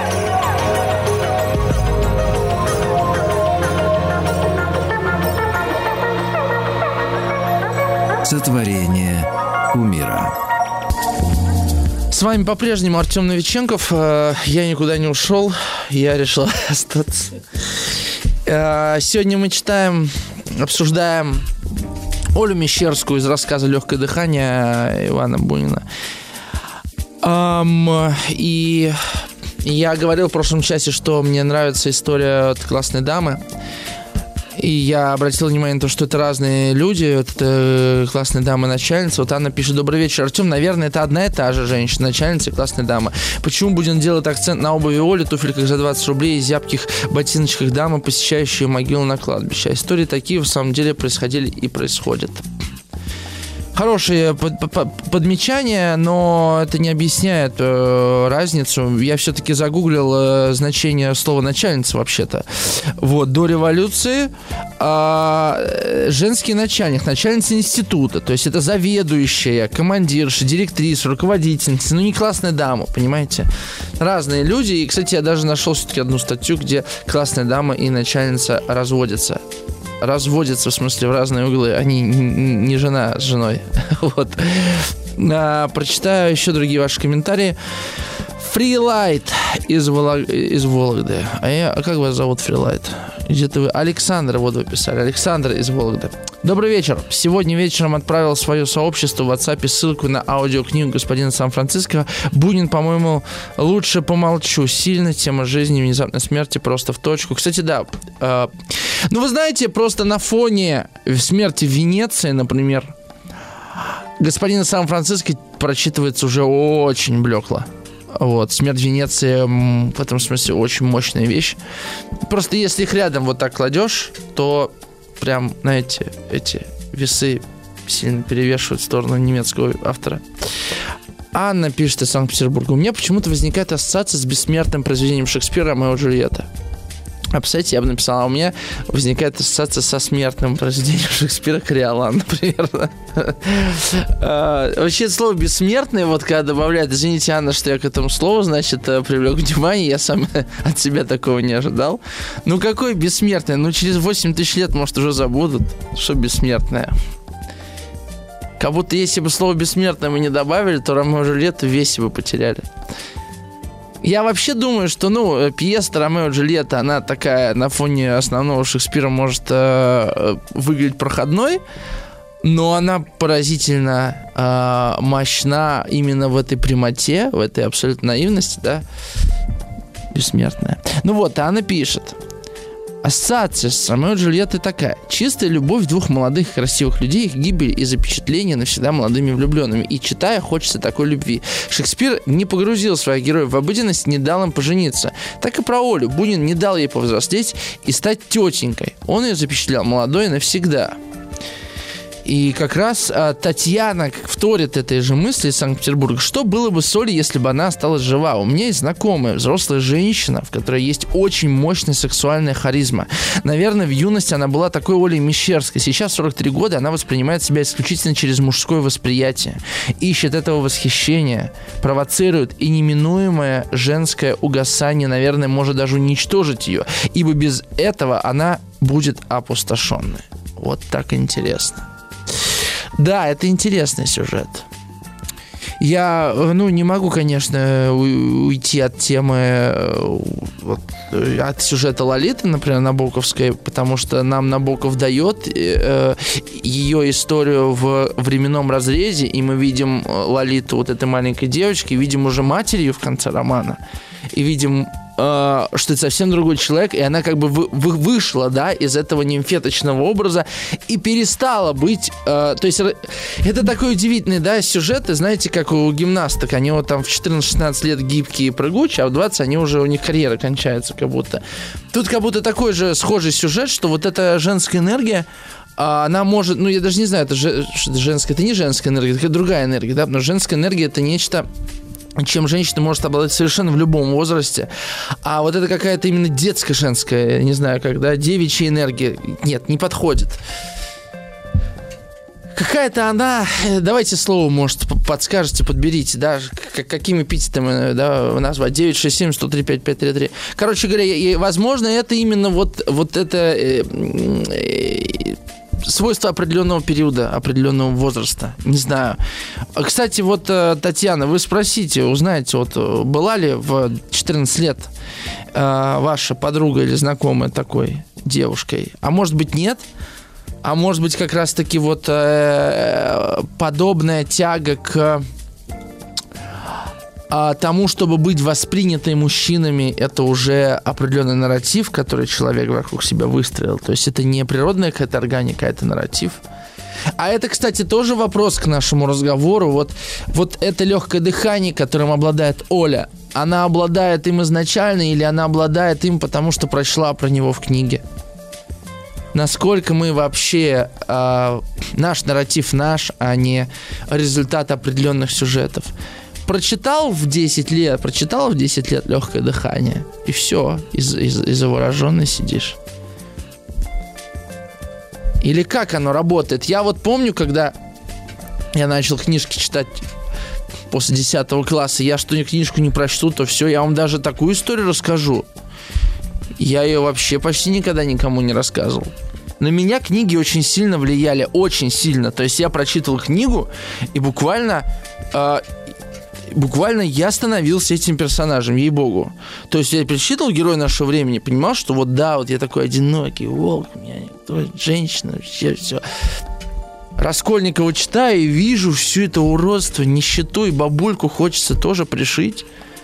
Сотворение кумира. С вами по-прежнему Артем Новиченков. Я никуда не ушел. Я решил остаться. Сегодня мы читаем, обсуждаем Олю Мещерскую из рассказа «Легкое дыхание» Ивана Бунина. И я говорил в прошлом часе, что мне нравится история от классной дамы. И я обратил внимание на то, что это разные люди. Это классная дама-начальница. Вот Анна пишет: добрый вечер, Артем. Наверное, это одна и та же женщина, начальница и классная дама. Почему будем делать акцент на обуви Оли, туфельках за двадцать рублей и зябких ботиночках дамы, посещающие могилу на кладбище? Истории такие в самом деле происходили и происходят. Хорошее под, под, подмечание, но это не объясняет э, разницу. Я все-таки загуглил э, значение слова «начальница» вообще-то. Вот, до революции э, женский начальник, начальница института, то есть это заведующая, командирша, директриса, руководительница, ну не классная дама, понимаете? Разные люди, и, кстати, я даже нашел все-таки одну статью, где классная дама и начальница разводятся. Разводятся, в смысле, в разные углы. Они не жена с женой. Вот. А, прочитаю еще другие ваши комментарии. Freelight из, Волог... из Вологды. А, я... а как вас зовут, Freelight? Где-то вы... Александр, вот вы писали. Александр из Вологды. Добрый вечер. Сегодня вечером отправил в свое сообщество в WhatsApp ссылку на аудиокнигу господина Сан-Франциско. Бунин, по-моему, лучше помолчу. Сильно тема жизни, внезапной смерти, просто в точку. Кстати, да. Э, ну, вы знаете, просто на фоне смерти в Венеции, например, господина Сан-Франциско прочитывается уже очень блекло. Вот, смерть в Венеции в этом смысле очень мощная вещь. Просто если их рядом вот так кладешь, то прям, знаете, эти весы сильно перевешивают в сторону немецкого автора. Анна пишет из Санкт-Петербурга: у меня почему-то возникает ассоциация с бессмертным произведением Шекспира «Ромео и Джульетта». А представляете, я бы написал: а у меня возникает ассоциация со смертным произведением Шекспира «Кориолан», например. Вообще, это слово «бессмертный», вот когда добавляют, извините, Анна, что я к этому слову, значит, привлек внимание, я сам от себя такого не ожидал. Ну, какой бессмертный? Ну, через восемь тысяч лет, может, уже забудут, что бессмертное. Как будто если бы слово «бессмертное» мы не добавили, то «Ромео и Джульетту» в весе бы потеряли. Я вообще думаю, что, ну, пьеса «Ромео и Джульетта», она такая на фоне основного Шекспира может э, выглядеть проходной, но она поразительно э, мощна именно в этой прямоте, в этой абсолютной наивности, да, бессмертная. Ну вот, Анна пишет: Ассоциация с Ромео и Джульеттой такая. Чистая любовь двух молодых красивых людей, их гибель и запечатление навсегда молодыми влюбленными. И читая, хочется такой любви. Шекспир не погрузил своих героев в обыденность, не дал им пожениться. Так и про Олю. Бунин не дал ей повзрослеть и стать тетенькой. Он ее запечатлял молодой навсегда. И как раз а, Татьяна вторит этой же мысли из Санкт-Петербурга. Что было бы с Олей, если бы она осталась жива? У меня есть знакомая, взрослая женщина, в которой есть очень мощная сексуальная харизма. Наверное, в юности она была такой Олей Мещерской. Сейчас, в сорок три года, она воспринимает себя исключительно через мужское восприятие. Ищет этого восхищения, провоцирует, и неминуемое женское угасание, наверное, может даже уничтожить ее. Ибо без этого она будет опустошенной. Вот так интересно. Да, это интересный сюжет. Я, ну, не могу, конечно, уйти от темы, вот, от сюжета Лолиты, например, Набоковской, потому что нам Набоков дает э, ее историю в временном разрезе, и мы видим Лолиту вот этой маленькой девочки, видим уже матерью в конце романа, и видим, э, что это совсем другой человек, и она как бы вы, вы, вышла, да, из этого нимфеточного образа и перестала быть, э, то есть это такой удивительный, да, сюжет, и знаете, как у гимнасток, они вот там в четырнадцать-шестнадцать лет гибкие и прыгучие, а в двадцать они уже, у них карьера кончается как будто. Тут как будто такой же схожий сюжет, что вот эта женская энергия, она может, ну я даже не знаю, это же, женская, это не женская энергия, это другая энергия, да, но женская энергия это нечто, чем женщина может обладать совершенно в любом возрасте. А вот это какая-то именно детская, женская, я не знаю, когда девичья энергия, нет, не подходит. Какая-то она, давайте слово, может, подскажете, подберите, да, какими эпитетами, да, назвать, девять шесть семь сто три пять пять три три. Короче говоря, и, возможно, это именно вот, вот это э, э, свойство определенного периода, определенного возраста, не знаю. Кстати, вот, Татьяна, вы спросите, узнаете, вот, была ли в четырнадцать лет э, ваша подруга или знакомая такой девушкой, а может быть, нет? А может быть, как раз-таки вот э, подобная тяга к э, тому, чтобы быть воспринятой мужчинами, это уже определенный нарратив, который человек вокруг себя выстроил. То есть это не природная какая-то органика, это нарратив. А это, кстати, тоже вопрос к нашему разговору. Вот, вот это легкое дыхание, которым обладает Оля, она обладает им изначально или она обладает им, потому что прочла про него в книге? Насколько мы вообще, э, наш нарратив наш, а не результат определенных сюжетов. Прочитал в десять лет, прочитал в десять лет легкое дыхание, и все, и, и, и завороженный сидишь. Или как оно работает? Я вот помню, когда я начал книжки читать после десятого класса, я что ни книжку не прочту, то все, я вам даже такую историю расскажу. Я ее вообще почти никогда никому не рассказывал. На меня книги очень сильно влияли, очень сильно. То есть я прочитывал книгу, и буквально, э, буквально я становился этим персонажем, ей-богу. То есть я перечитывал «Герой нашего времени», понимал, что вот да, вот я такой одинокий волк, у меня никто, женщина, вообще все. Раскольникова читаю и вижу все это уродство, нищету, и бабульку хочется тоже пришить.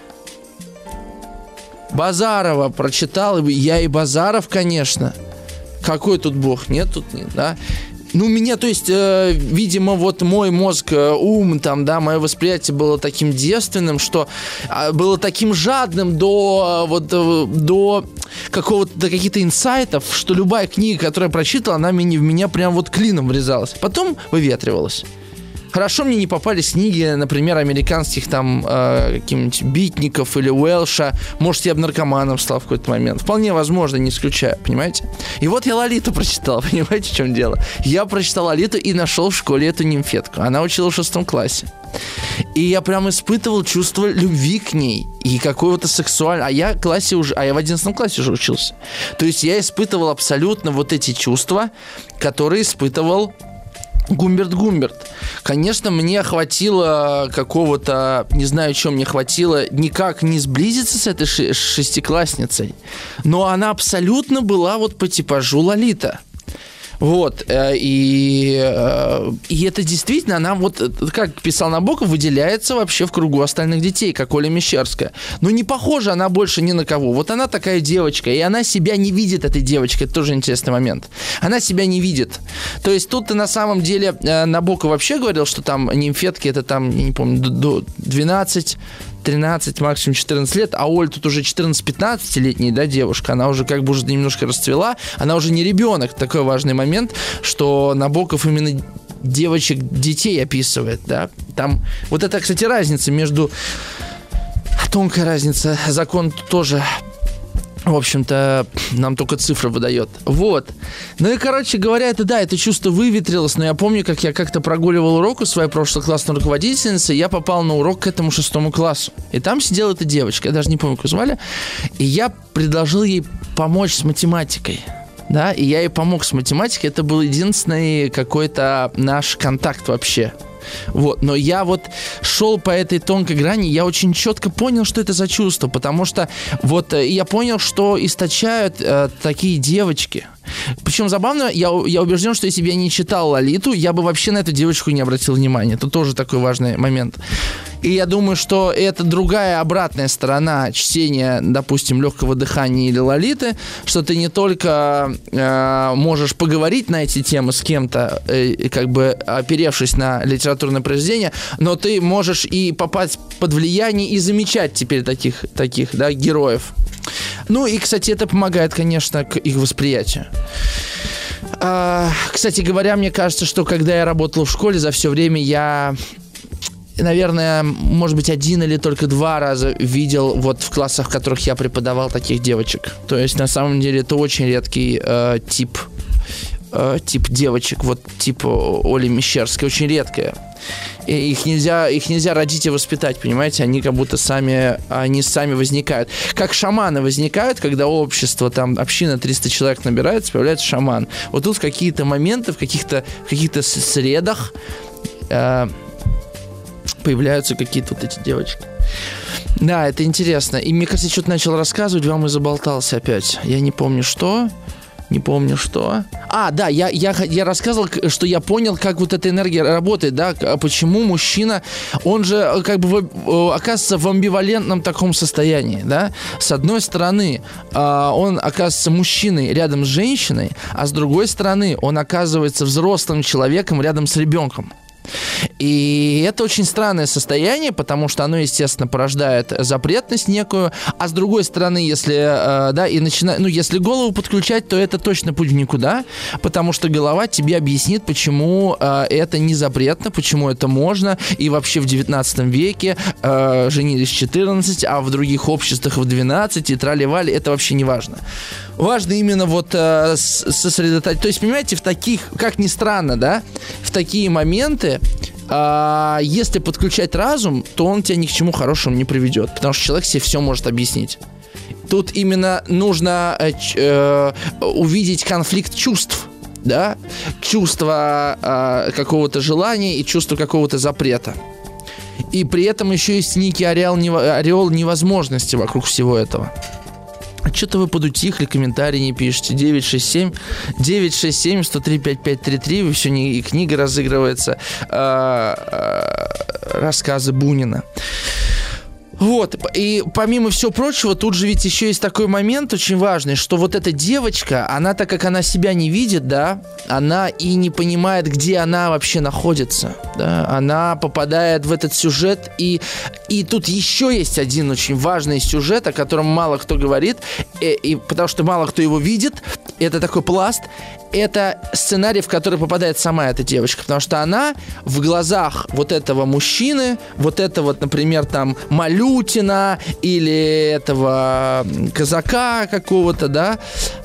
Базарова прочитал, я и Базаров, конечно. Какой тут бог? Нет, тут нет, да? Ну, меня, то есть, э, видимо, вот мой мозг, э, ум, там, да, мое восприятие было таким девственным, что э, было таким жадным до, э, вот, э, до какого-то, до каких-то инсайтов, что любая книга, которую я прочитал, она меня, в меня прям вот клином врезалась. Потом выветривалась. Хорошо мне не попались книги, например, американских там э, каких-нибудь Битников или Уэлша. Может, я бы наркоманом стал в какой-то момент. Вполне возможно, не исключаю, понимаете? И вот я Лолиту прочитал, понимаете, в чем дело? Я прочитал Лолиту и нашел в школе эту нимфетку. Она учила в шестом классе. И я прям испытывал чувство любви к ней. И какого-то сексуального... А я в классе уже... А я в одиннадцатом классе уже учился. То есть я испытывал абсолютно вот эти чувства, которые испытывал Гумберт Гумберт. Конечно, мне хватило какого-то, не знаю, чем мне хватило, никак не сблизиться с этой шестиклассницей, но она абсолютно была вот по типажу Лолита. Вот, и, и это действительно, она вот, как писал Набоков, выделяется вообще в кругу остальных детей, как Оля Мещерская. Но не похожа она больше ни на кого. Вот она такая девочка, и она себя не видит, этой девочкой. Это тоже интересный момент. Она себя не видит. То есть тут-то на самом деле Набоков вообще говорил, что там нимфетки, это там, я не помню, до двенадцать тринадцать, максимум четырнадцать лет, а Оль тут уже четырнадцать-пятнадцатилетняя, да, девушка, она уже как бы уже немножко расцвела, она уже не ребенок. Такой важный момент, что Набоков именно девочек, детей описывает, да. Там вот это, кстати, разница между... Тонкая разница, закон тоже... В общем-то, нам только цифра выдает. Вот. Ну и, короче говоря, это да, это чувство выветрилось. Но я помню, как я как-то прогуливал урок у своей прошлоклассной руководительницы, и я попал на урок к этому шестому классу. И там сидела эта девочка, я даже не помню, как ее звали. И я предложил ей помочь с математикой. Да, и я ей помог с математикой. Это был единственный какой-то наш контакт вообще. Вот, но я вот шел по этой тонкой грани, я очень четко понял, что это за чувство, потому что вот я понял, что источают э, такие девочки. Причем забавно, я, я убежден, что если бы я не читал Лолиту, я бы вообще на эту девочку не обратил внимания. Это тоже такой важный момент. И я думаю, что это другая обратная сторона чтения, допустим, «Легкого дыхания» или «Лолиты», что ты не только э, можешь поговорить на эти темы с кем-то, э, как бы оперевшись на литературное произведение, но ты можешь и попасть под влияние и замечать теперь таких, таких, да, героев. Ну и, кстати, это помогает, конечно, к их восприятию. А, кстати говоря, мне кажется, что когда я работал в школе, за все время я... Наверное, может быть, один или только два раза видел вот в классах, в которых я преподавал, таких девочек. То есть, на самом деле, это очень редкий э, тип, э, тип девочек, вот тип Оли Мещерской, очень редкая. И их нельзя, их нельзя родить и воспитать, понимаете? Они как будто сами, они сами возникают. Как шаманы возникают, когда общество, там, община триста человек набирается, появляется шаман. Вот тут в какие-то моменты, в каких-то, в каких-то средах... Э, появляются какие-то вот эти девочки. Да, это интересно. И мне кажется, я что-то начал рассказывать, вам и заболтался опять. Я не помню, что. Не помню, что. А, да, я, я, я рассказывал, что я понял, как вот эта энергия работает, да, почему мужчина, он же как бы в, оказывается в амбивалентном таком состоянии, да. С одной стороны, он оказывается мужчиной рядом с женщиной, а с другой стороны, он оказывается взрослым человеком рядом с ребенком. И это очень странное состояние, потому что оно, естественно, порождает запретность некую, а с другой стороны, если, э, да, и начина... ну, если голову подключать, то это точно путь в никуда, потому что голова тебе объяснит, почему э, это не запретно, почему это можно, и вообще в девятнадцатом веке э, женились в четырнадцать, а в других обществах в двенадцать, и трали-вали, это вообще не важно. Важно именно вот э, сосредоточить, то есть, понимаете, в таких, как ни странно, да, в такие моменты, а, если подключать разум, то он тебя ни к чему хорошему не приведет, потому что человек себе все может объяснить. Тут именно нужно э, э, увидеть конфликт чувств, да, чувство э, какого-то желания и чувство какого-то запрета. И при этом еще есть некий ореол, ореол невозможности вокруг всего этого. А что-то вы подутихли, комментарии не пишете. девять шесть семь девять шесть семь сто три пятьдесят пять тридцать три. Еще не и книга разыгрывается. А, а, рассказы Бунина. Вот, и помимо всего прочего, тут же ведь еще есть такой момент очень важный, что вот эта девочка, она, так как она себя не видит, да, она и не понимает, где она вообще находится, да, она попадает в этот сюжет, и, и тут еще есть один очень важный сюжет, о котором мало кто говорит, и, и, потому что мало кто его видит, это такой пласт, это сценарий, в который попадает сама эта девочка, потому что она в глазах вот этого мужчины, вот этого, вот, например, там, Малютина или этого казака какого-то, да,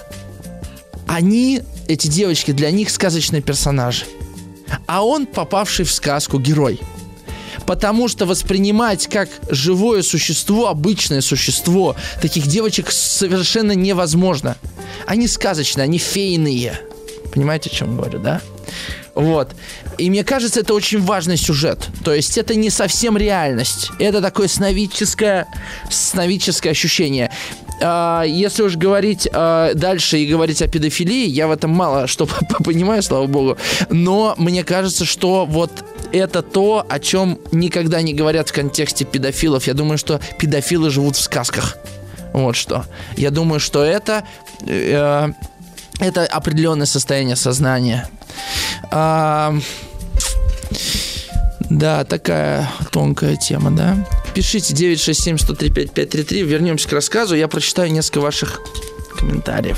они, эти девочки, для них сказочные персонажи, а он, попавший в сказку, герой. Потому что воспринимать как живое существо, обычное существо, таких девочек совершенно невозможно. Они сказочные, они фейные. Понимаете, о чем говорю, да? Вот. И мне кажется, это очень важный сюжет. То есть это не совсем реальность. Это такое сновидческое, сновидческое ощущение. э, если уж говорить э, дальше и говорить о педофилии, я в этом мало что понимаю, слава богу, но мне кажется, что вот это то, о чем никогда не говорят в контексте педофилов. Я думаю, что педофилы живут в сказках. Вот что. Я думаю, что это, э, это определенное состояние сознания. А, да, такая тонкая тема, да. Пишите девять шесть семь сто три пять пять три три. Вернемся к рассказу. Я прочитаю несколько ваших комментариев.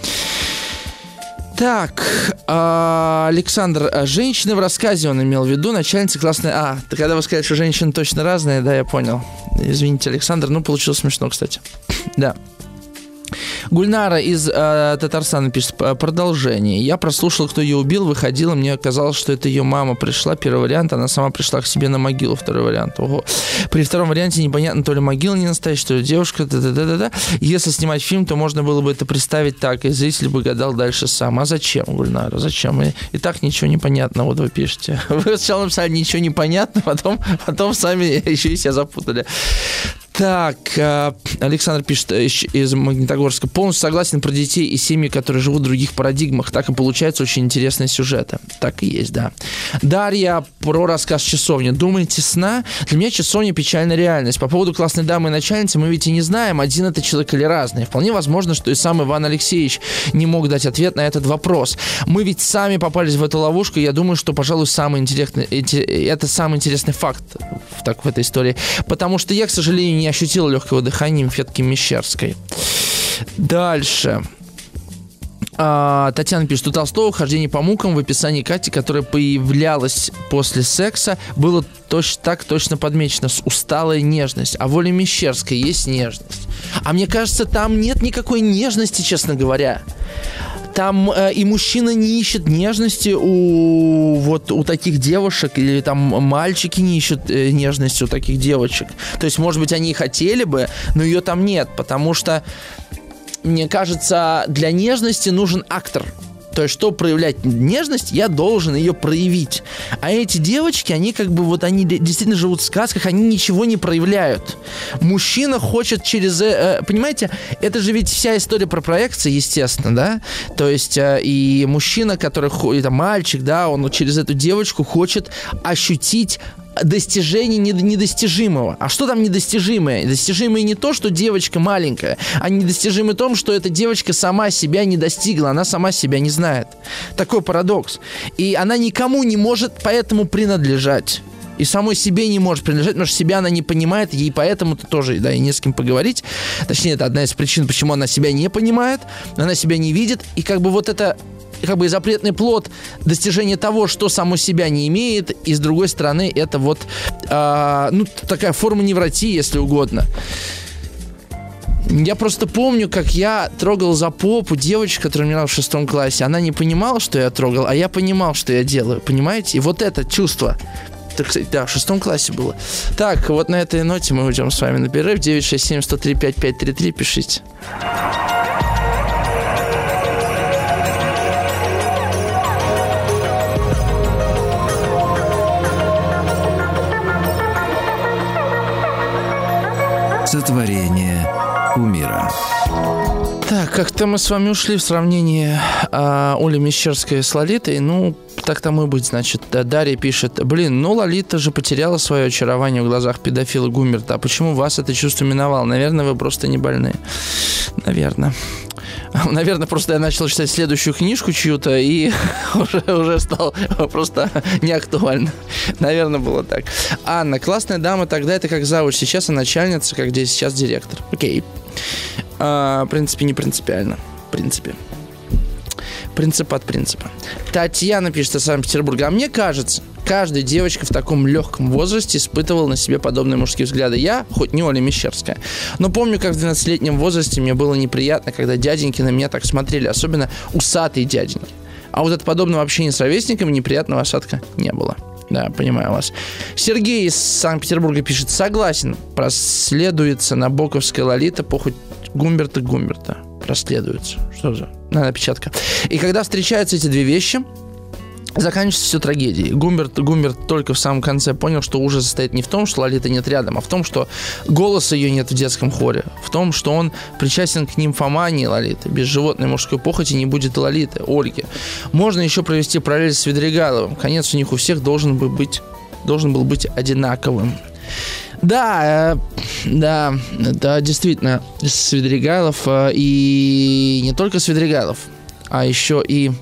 Так, Александр, женщины в рассказе он имел в виду, начальница классная... А, ты когда вы сказали, что женщины точно разные, да, я понял. Извините, Александр, ну, получилось смешно, кстати. Да. Гульнара из э, Татарстана пишет продолжение. Я прослушал, кто ее убил, выходила, мне казалось, что это ее мама пришла. Первый вариант, она сама пришла к себе на могилу. Второй вариант. Ого. При втором варианте непонятно, то ли могила не настоящая, то ли девушка. Да-да-да-да. Если снимать фильм, то можно было бы это представить так, и зритель бы гадал дальше сам. А зачем, Гульнара? Зачем? И, и так ничего не понятно, вот вы пишете. Вы сначала написали ничего не понятно, потом, потом сами еще и себя запутали. Так, Александр пишет из Магнитогорска. Полностью согласен про детей и семьи, которые живут в других парадигмах. Так и получается очень интересные сюжеты. Так и есть, да. Дарья про рассказ «Часовня». Думаете, сна? Для меня «Часовня» печальная реальность. По поводу классной дамы и начальницы мы ведь и не знаем, один это человек или разный. Вполне возможно, что и сам Иван Алексеевич не мог дать ответ на этот вопрос. Мы ведь сами попались в эту ловушку, и я думаю, что, пожалуй, самый интересный, это самый интересный факт в, так, в этой истории. Потому что я, к сожалению, не ощутил легкого дыхания Фетки Мещерской. Дальше. А, Татьяна пишет, у Толстого «Хождение по мукам» в описании Кати, которая появлялась после секса, было точно так точно подмечено. Усталая нежность. А в Оле Мещерской есть нежность. А мне кажется, там нет никакой нежности, честно говоря. Там э, и мужчина не ищет нежности у, вот, у таких девушек, или там мальчики не ищут э, нежности у таких девочек. То есть, может быть, они и хотели бы, но ее там нет, потому что, мне кажется, для нежности нужен актор. То есть, чтобы проявлять нежность, я должен ее проявить. А эти девочки, они как бы вот, они действительно живут в сказках, они ничего не проявляют. Мужчина хочет через... Э, понимаете, это же ведь вся история про проекции, естественно, да? То есть, э, и мужчина, который... Это мальчик, да, он через эту девочку хочет ощутить достижение недостижимого. А что там недостижимое? Достижимое не то, что девочка маленькая, а недостижимое в том, что эта девочка сама себя не достигла, она сама себя не знает. Такой парадокс. И она никому не может поэтому принадлежать. И самой себе не может принадлежать, потому что себя она не понимает, ей поэтому-то тоже, да, и не с кем поговорить. Точнее, это одна из причин, почему она себя не понимает, она себя не видит, и как бы вот это как бы запретный плод достижения того, что само себя не имеет, и с другой стороны это вот э, ну, такая форма невротии, если угодно. Я просто помню, как я трогал за попу девочку, которая у меня в шестом классе. Она не понимала, что я трогал, а я понимал, что я делаю, понимаете? И вот это чувство. Так, кстати, да, в шестом классе было. Так, вот на этой ноте мы уйдем с вами на перерыв. девять шесть семь сто три пять пять три три, пишите. Сотворение кумира. Так, как-то мы с вами ушли в сравнении э, Оли Мещерской с Лолитой. Ну, так тому и быть, значит. Дарья пишет: блин, ну Лолита же потеряла свое очарование в глазах педофила Гумберта. А почему вас это чувство миновало? Наверное, вы просто не больны. Наверное. Наверное, просто я начал читать следующую книжку чью-то и уже, уже стал просто неактуально. Наверное, было так. Анна, классная дама, тогда это как завуч. Сейчас она начальница, как здесь сейчас директор. Окей. А, в принципе, не принципиально. В принципе. Принцип от принципа. Татьяна пишет из Санкт-Петербурга. А мне кажется, каждая девочка в таком легком возрасте испытывала на себе подобные мужские взгляды. Я, хоть не Оля Мещерская, но помню, как в двенадцатилетнем возрасте мне было неприятно, когда дяденьки на меня так смотрели, особенно усатые дяденьки. А вот от подобного общения с ровесниками неприятного осадка не было. Да, понимаю вас. Сергей из Санкт-Петербурга пишет: согласен, проследуется набоковская Лолита похоть Гумберта Гумберта. Проследуется. Что за? Наверное, опечатка. И когда встречаются эти две вещи, заканчивается все трагедией. Гумберт, Гумберт только в самом конце понял, что ужас состоит не в том, что Лолиты нет рядом, а в том, что голоса ее нет в детском хоре. В том, что он причастен к нимфомании Лолиты. Без животной мужской похоти не будет Лолиты, Ольги. Можно еще провести параллель с Свидригайловым. Конец у них у всех должен был быть, должен был быть одинаковым. Да, да, это действительно Свидригайлов. И не только Свидригайлов, а еще и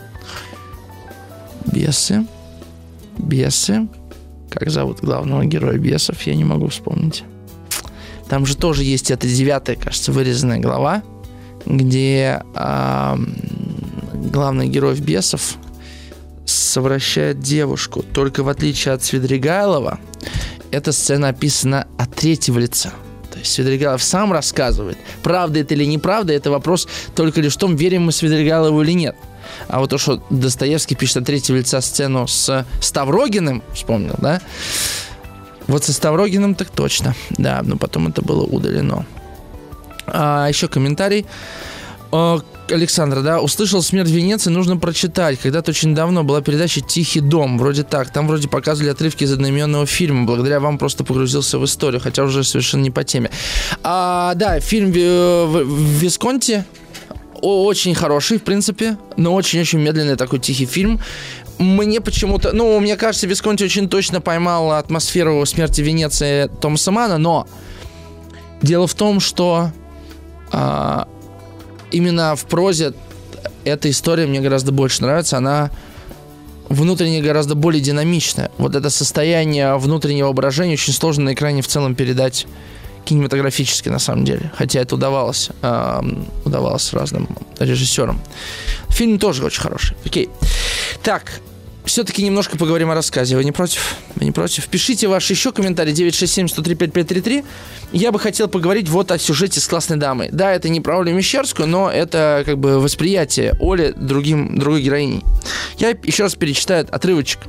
Бесы. Бесы. Как зовут главного героя Бесов, я не могу вспомнить. Там же тоже есть эта девятая, кажется, вырезанная глава, где э, главный герой Бесов совращает девушку. Только в отличие от Свидригайлова, эта сцена описана от третьего лица. То есть Свидригайлов сам рассказывает. Правда это или неправда, это вопрос только лишь в том, верим мы Свидригайлову или нет. А вот то, что Достоевский пишет от третьего лица сцену с Ставрогиным, вспомнил, да? Вот со Ставрогиным так точно. Да, но потом это было удалено. А, еще комментарий. О, Александр, да, услышал «Смерть в Венеции», нужно прочитать. Когда-то очень давно была передача «Тихий дом», вроде так. Там вроде показывали отрывки из одноименного фильма. Благодаря вам просто погрузился в историю, хотя уже совершенно не по теме. А, да, фильм «Висконти» очень хороший, в принципе, но очень-очень медленный такой тихий фильм. Мне почему-то... Ну, мне кажется, Висконти очень точно поймал атмосферу «Смерти в Венеции» Томаса Манна, но дело в том, что а, именно в прозе эта история мне гораздо больше нравится. Она внутренне гораздо более динамичная. Вот это состояние внутреннего воображения очень сложно на экране в целом передать кинематографически, на самом деле. Хотя это удавалось. Э, удавалось разным режиссерам. Фильм тоже очень хороший. Окей. Так, все-таки немножко поговорим о рассказе. Вы не против? Вы не против? Пишите ваш еще комментарий девять шесть семь сто три пять пять три три. Я бы хотел поговорить вот о сюжете с классной дамой. Да, это не про Олю Мещерскую, но это как бы восприятие Оли другим, другой героиней. Я еще раз перечитаю отрывочек.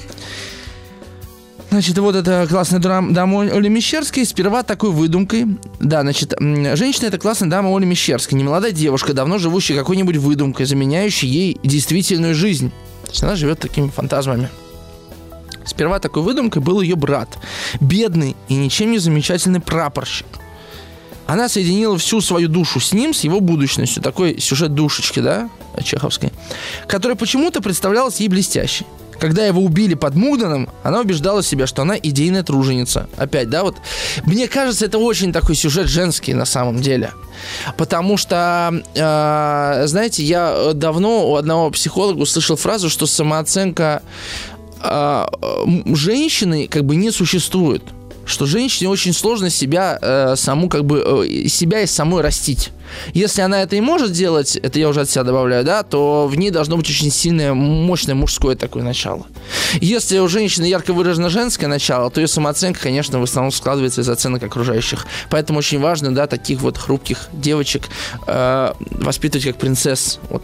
Значит, вот эта классная дама Оли Мещерской сперва такой выдумкой. Да, значит, женщина — это классная дама Оли Мещерской. Немолодая девушка, давно живущая какой-нибудь выдумкой, заменяющей ей действительную жизнь. То есть она живет такими фантазмами. Сперва такой выдумкой был ее брат. Бедный и ничем не замечательный прапорщик. Она соединила всю свою душу с ним, с его будущностью. Такой сюжет душечки, да, чеховской, которая почему-то представлялась ей блестящей. Когда его убили под Мугданом, она убеждала себя, что она идейная труженица. Опять, да, вот. Мне кажется, это очень такой сюжет женский на самом деле. Потому что, э, знаете, я давно у одного психолога услышал фразу, что самооценка э, женщины как бы не существует. Что женщине очень сложно себя э, саму как бы э, себя и самой растить. Если она это и может делать, это я уже от себя добавляю, да, то в ней должно быть очень сильное, мощное мужское такое начало. Если у женщины ярко выражено женское начало, то ее самооценка, конечно, в основном складывается из оценок окружающих. Поэтому очень важно, да, таких вот хрупких девочек э, воспитывать как принцесс. Вот.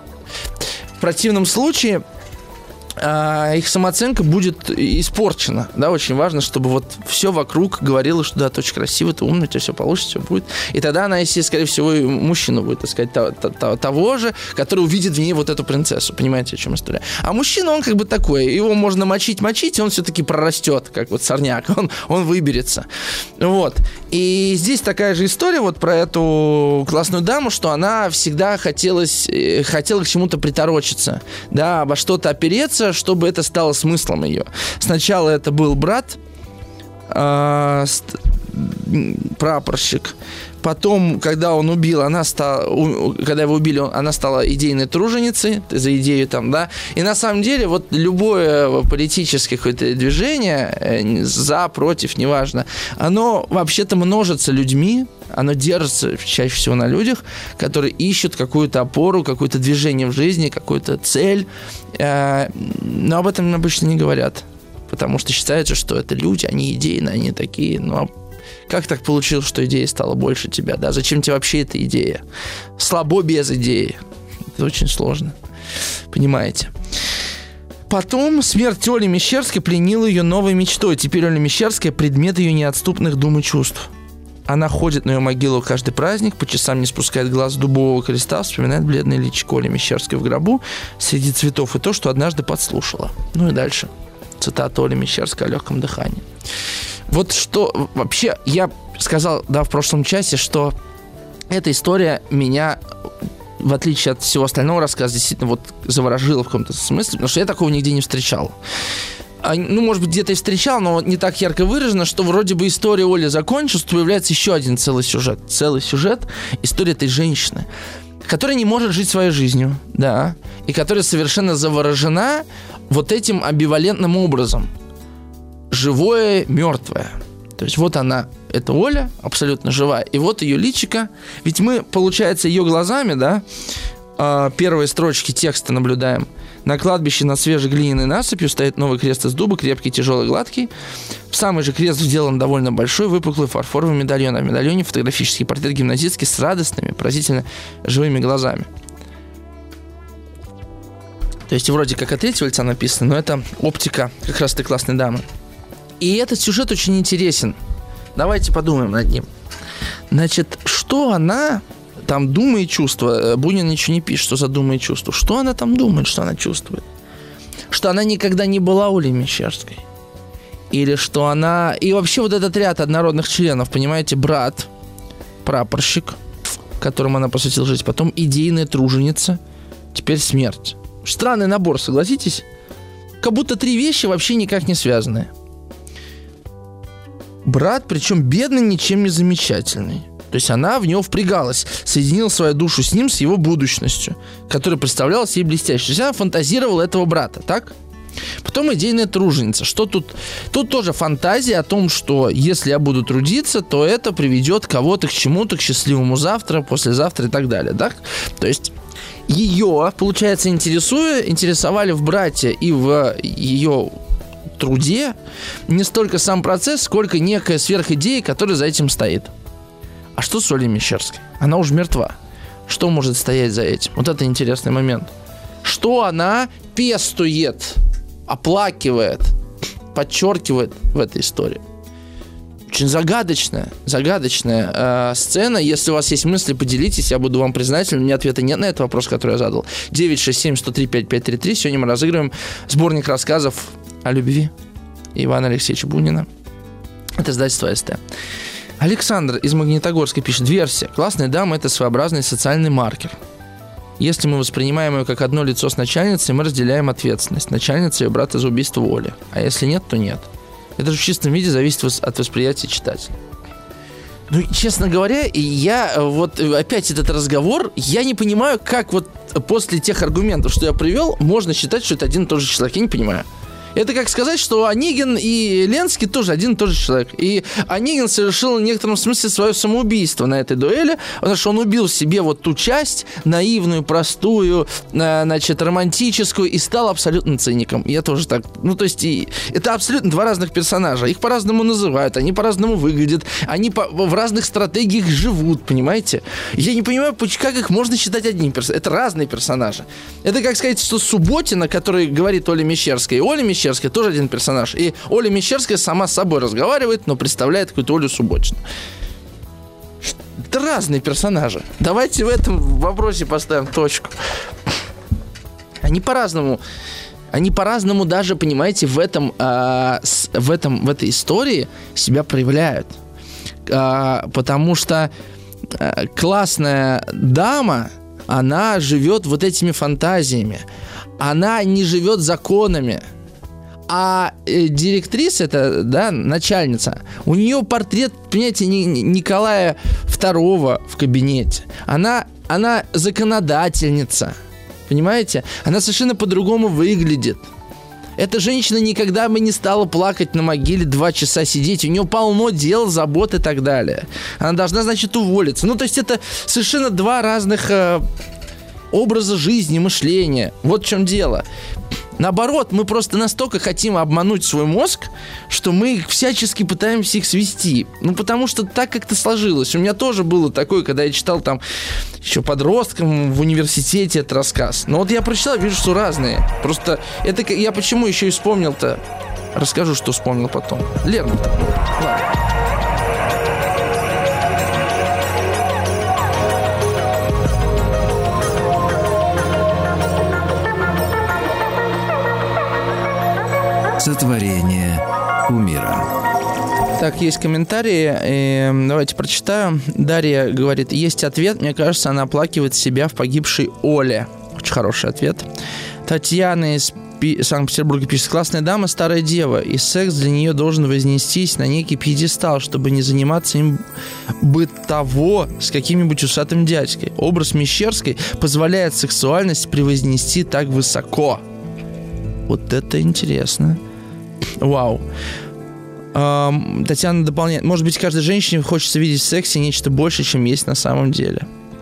В противном случае их самооценка будет испорчена, да, очень важно, чтобы вот все вокруг говорило, что да, ты очень красивый, ты умный, у тебя все получится, все будет, и тогда она, если, скорее всего, и мужчину будет искать того же, который увидит в ней вот эту принцессу, понимаете, о чем история. А мужчина, он как бы такой, его можно мочить-мочить, и он все-таки прорастет, как вот сорняк, он, он выберется, вот. И здесь такая же история вот про эту классную даму, что она всегда хотелось, хотела к чему-то приторочиться, да, обо что-то опереться, чтобы это стало смыслом ее. Сначала это был брат, э, прапорщик. Потом, когда он убил, она стала, когда его убили, она стала идейной труженицей за идею там, да. И на самом деле вот любое политическое какое-то движение, за, против, неважно, оно вообще-то множится людьми, оно держится чаще всего на людях, которые ищут какую-то опору, какое-то движение в жизни, какую-то цель, но об этом обычно не говорят, потому что считается, что это люди, они идейные, они такие, ну, как так получилось, что идея стала больше тебя, да? Зачем тебе вообще эта идея? Слабо без идеи. Это очень сложно. Понимаете? Потом смерть Оли Мещерской пленила ее новой мечтой. Теперь Оля Мещерская — предмет ее неотступных дум и чувств. Она ходит на ее могилу каждый праздник, по часам не спускает глаз с дубового креста, вспоминает бледное личико Оли Мещерской в гробу среди цветов и то, что однажды подслушала. Ну и дальше. Цитата Оли Мещерской о легком дыхании. Вот что... Вообще, я сказал, да, в прошлом часе, что эта история меня, в отличие от всего остального рассказа, действительно вот заворожила в каком-то смысле, потому что я такого нигде не встречал. Ну, может быть, где-то и встречал, но не так ярко выражено, что вроде бы история Оли закончилась, то появляется еще один целый сюжет. Целый сюжет – история этой женщины, которая не может жить своей жизнью, да, и которая совершенно заворожена вот этим амбивалентным образом. Живое, мертвое. То есть вот она, это Оля, абсолютно живая, и вот ее личико. Ведь мы, получается, ее глазами, да, первые строчки текста наблюдаем. На кладбище над свежей глиняной насыпью стоит новый крест из дуба, крепкий, тяжелый, гладкий. В самый же крест вделан довольно большой, выпуклый фарфоровый медальон. А в медальоне фотографический портрет гимназистки с радостными, поразительно живыми глазами. То есть вроде как от третьего лица написано, но это оптика как раз этой классной дамы. И этот сюжет очень интересен. Давайте подумаем над ним. Значит, что она... Там думы и чувства. Бунин ничего не пишет, что за думы и чувства. Что она там думает, что она чувствует? Что она никогда не была Олей Мещерской? Или что она... И вообще вот этот ряд однородных членов, понимаете, брат, прапорщик, которому она посвятила жизнь, потом идейная труженица, теперь смерть. Странный набор, согласитесь? Как будто три вещи вообще никак не связаны. Брат, причем бедный, ничем не замечательный. То есть она в него впрягалась, соединила свою душу с ним, с его будущностью, которая представлялась ей блестящей. То есть она фантазировала этого брата, так? Потом идейная труженица. Что тут? Тут тоже фантазия о том, что если я буду трудиться, то это приведет кого-то к чему-то, к счастливому завтра, послезавтра и так далее, так? То есть ее, получается, интересуя, интересовали в брате и в ее труде не столько сам процесс, сколько некая сверхидея, которая за этим стоит. А что с Олей Мещерской? Она уже мертва. Что может стоять за этим? Вот это интересный момент. Что она пестует, оплакивает, подчеркивает в этой истории? Очень загадочная, загадочная э, сцена. Если у вас есть мысли, поделитесь, я буду вам признателен. У меня ответа нет на этот вопрос, который я задал. девять шесть семь сто три пять пять три три. Сегодня мы разыгрываем сборник рассказов о любви Ивана Алексеевича Бунина. Это издательство АСТ. Александр из Магнитогорска пишет: версия. Классная дама – это своеобразный социальный маркер. Если мы воспринимаем ее как одно лицо с начальницей, мы разделяем ответственность. Начальница ее брата за убийство Оли. А если нет, то нет. Это же в чистом виде зависит от восприятия читателя. Ну, честно говоря, я вот опять этот разговор, я не понимаю, как вот после тех аргументов, что я привел, можно считать, что это один и тот же человек. Я не понимаю. Это как сказать, что Онегин и Ленский тоже один и тот же человек. И Онегин совершил в некотором смысле свое самоубийство на этой дуэли, потому что он убил в себе вот ту часть, наивную, простую, значит, романтическую, и стал абсолютно циником. Я тоже так... Ну, то есть, и, это абсолютно два разных персонажа. Их по-разному называют, они по-разному выглядят, они по, в разных стратегиях живут, понимаете? Я не понимаю, как их можно считать одним персонажем. Это разные персонажи. Это как сказать, что Субботина, который говорит Оля Мещерская, и Оля Мещерская тоже один персонаж. И Оля Мещерская сама с собой разговаривает, но представляет какую-то Олю Субботину. Это разные персонажи. Давайте в этом вопросе поставим точку. Они по-разному, они по-разному даже, понимаете, в этом, э, с, в этом, в этой истории себя проявляют. Э, потому что э, классная дама, она живет вот этими фантазиями. Она не живет законами. А э, директриса, это, да, начальница, у нее портрет, понимаете, Николая второго в кабинете. Она, она законодательница, понимаете? Она совершенно по-другому выглядит. Эта женщина никогда бы не стала плакать на могиле, два часа сидеть. У нее полно дел, забот и так далее. Она должна, значит, уволиться. Ну, то есть это совершенно два разных э, образа жизни, мышления. Вот в чем дело. Наоборот, мы просто настолько хотим обмануть свой мозг, что мы всячески пытаемся их свести. Ну, потому что так как-то сложилось. У меня тоже было такое, когда я читал там еще подростком в университете этот рассказ. Но вот я прочитал, вижу, что разные. Просто это я почему еще и вспомнил-то? Расскажу, что вспомнил потом. Лермонтов. Ладно. Сотворение кумира. Так, есть комментарии, и давайте прочитаю. Дарья говорит, есть ответ, мне кажется, она оплакивает себя в погибшей Оле. Очень хороший ответ. Татьяна из Пи- Санкт-Петербурга пишет, классная дама, старая дева, и секс для нее должен вознестись на некий пьедестал, чтобы не заниматься им бытово с каким-нибудь усатым дядькой. Образ Мещерской позволяет сексуальность превознести так высоко. Вот это интересно. Вау. Эм, Татьяна дополняет. Может быть, каждой женщине хочется видеть в сексе нечто больше, чем есть на самом деле.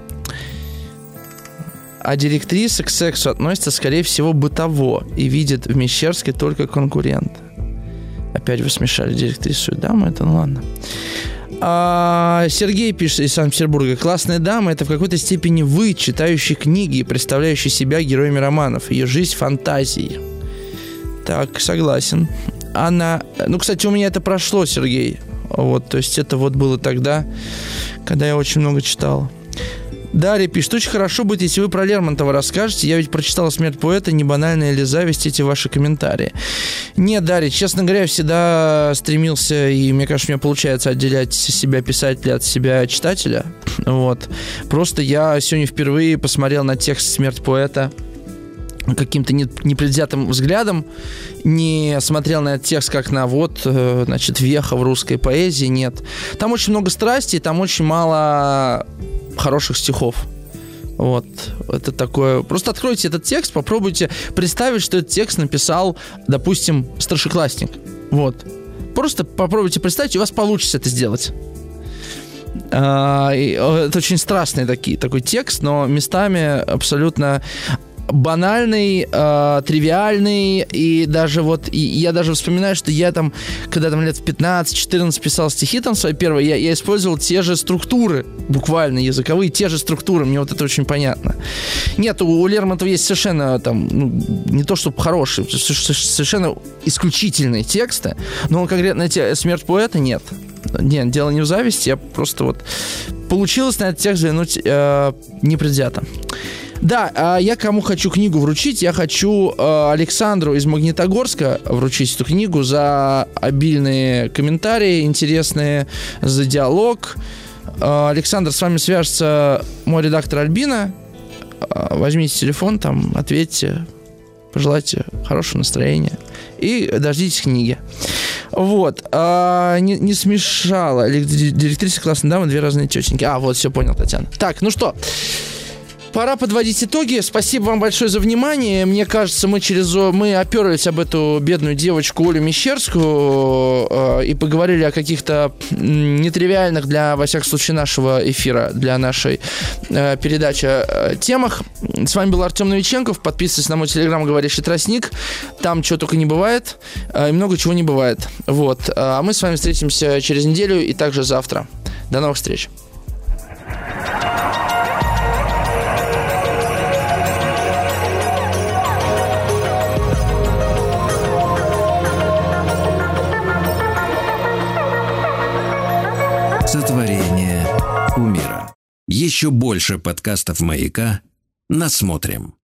А директриса к сексу относится, скорее всего, бытово и видит в Мещерской только конкурента. Опять вы смешали директрису и даму, это ну ладно. А, Сергей пишет из Санкт-Петербурга. Классная дама — это в какой-то степени вы, читающий книги и представляющий себя героями романов. Ее жизнь — фантазии. Так, согласен. Она... Ну, кстати, у меня это прошло, Сергей. Вот, то есть это вот было тогда, когда я очень много читал. Дарья пишет, очень хорошо будет, если вы про Лермонтова расскажете. Я ведь прочитала «Смерть поэта», не банальная ли зависть, эти ваши комментарии. Нет, Дарья, честно говоря, я всегда стремился, и мне кажется, у меня получается отделять себя писателя от себя читателя. Вот. Просто я сегодня впервые посмотрел на текст «Смерть поэта» каким-то непредвзятым взглядом, не смотрел на этот текст как на вот, значит, веха в русской поэзии, нет. Там очень много страсти, там очень мало хороших стихов. Вот. Это такое... Просто откройте этот текст, попробуйте представить, что этот текст написал, допустим, старшеклассник. Вот. Просто попробуйте представить, и у вас получится это сделать. Это очень страстный такой, такой текст, но местами абсолютно банальный, э, тривиальный, и даже вот, и я даже вспоминаю, что я там, когда там лет в пятнадцать-четырнадцать писал стихи там свои первые, я, я использовал те же структуры, буквально языковые, те же структуры, мне вот это очень понятно. Нет, у, у Лермонтова есть совершенно там, ну, не то чтобы хорошие, совершенно исключительные тексты, но он конкретно эти «Смерть поэта» нет. Нет, дело не в зависти, я просто вот получилось на этот текст взглянуть э, непредвзято. Да, я кому хочу книгу вручить, я хочу Александру из Магнитогорска вручить эту книгу за обильные комментарии, интересные, за диалог. Александр, с вами свяжется мой редактор Альбина. Возьмите телефон, там, ответьте, пожелайте хорошего настроения и дождитесь книги. Вот. А, не, не смешала. Директриса классная дама, две разные тетеньки. А, вот, все понял, Татьяна. Так, ну что... Пора подводить итоги. Спасибо вам большое за внимание. Мне кажется, мы через мы оперлись об эту бедную девочку Олю Мещерскую э, и поговорили о каких-то нетривиальных для, во всяком случае, нашего эфира, для нашей э, передачи э, темах. С вами был Артем Новиченков. Подписывайтесь на мой телеграм «Говорящий тростник». Там чего только не бывает, э, и много чего не бывает. Вот. А мы с вами встретимся через неделю и также завтра. До новых встреч. Сотворение кумира. Еще больше подкастов «Маяка» насмотрим.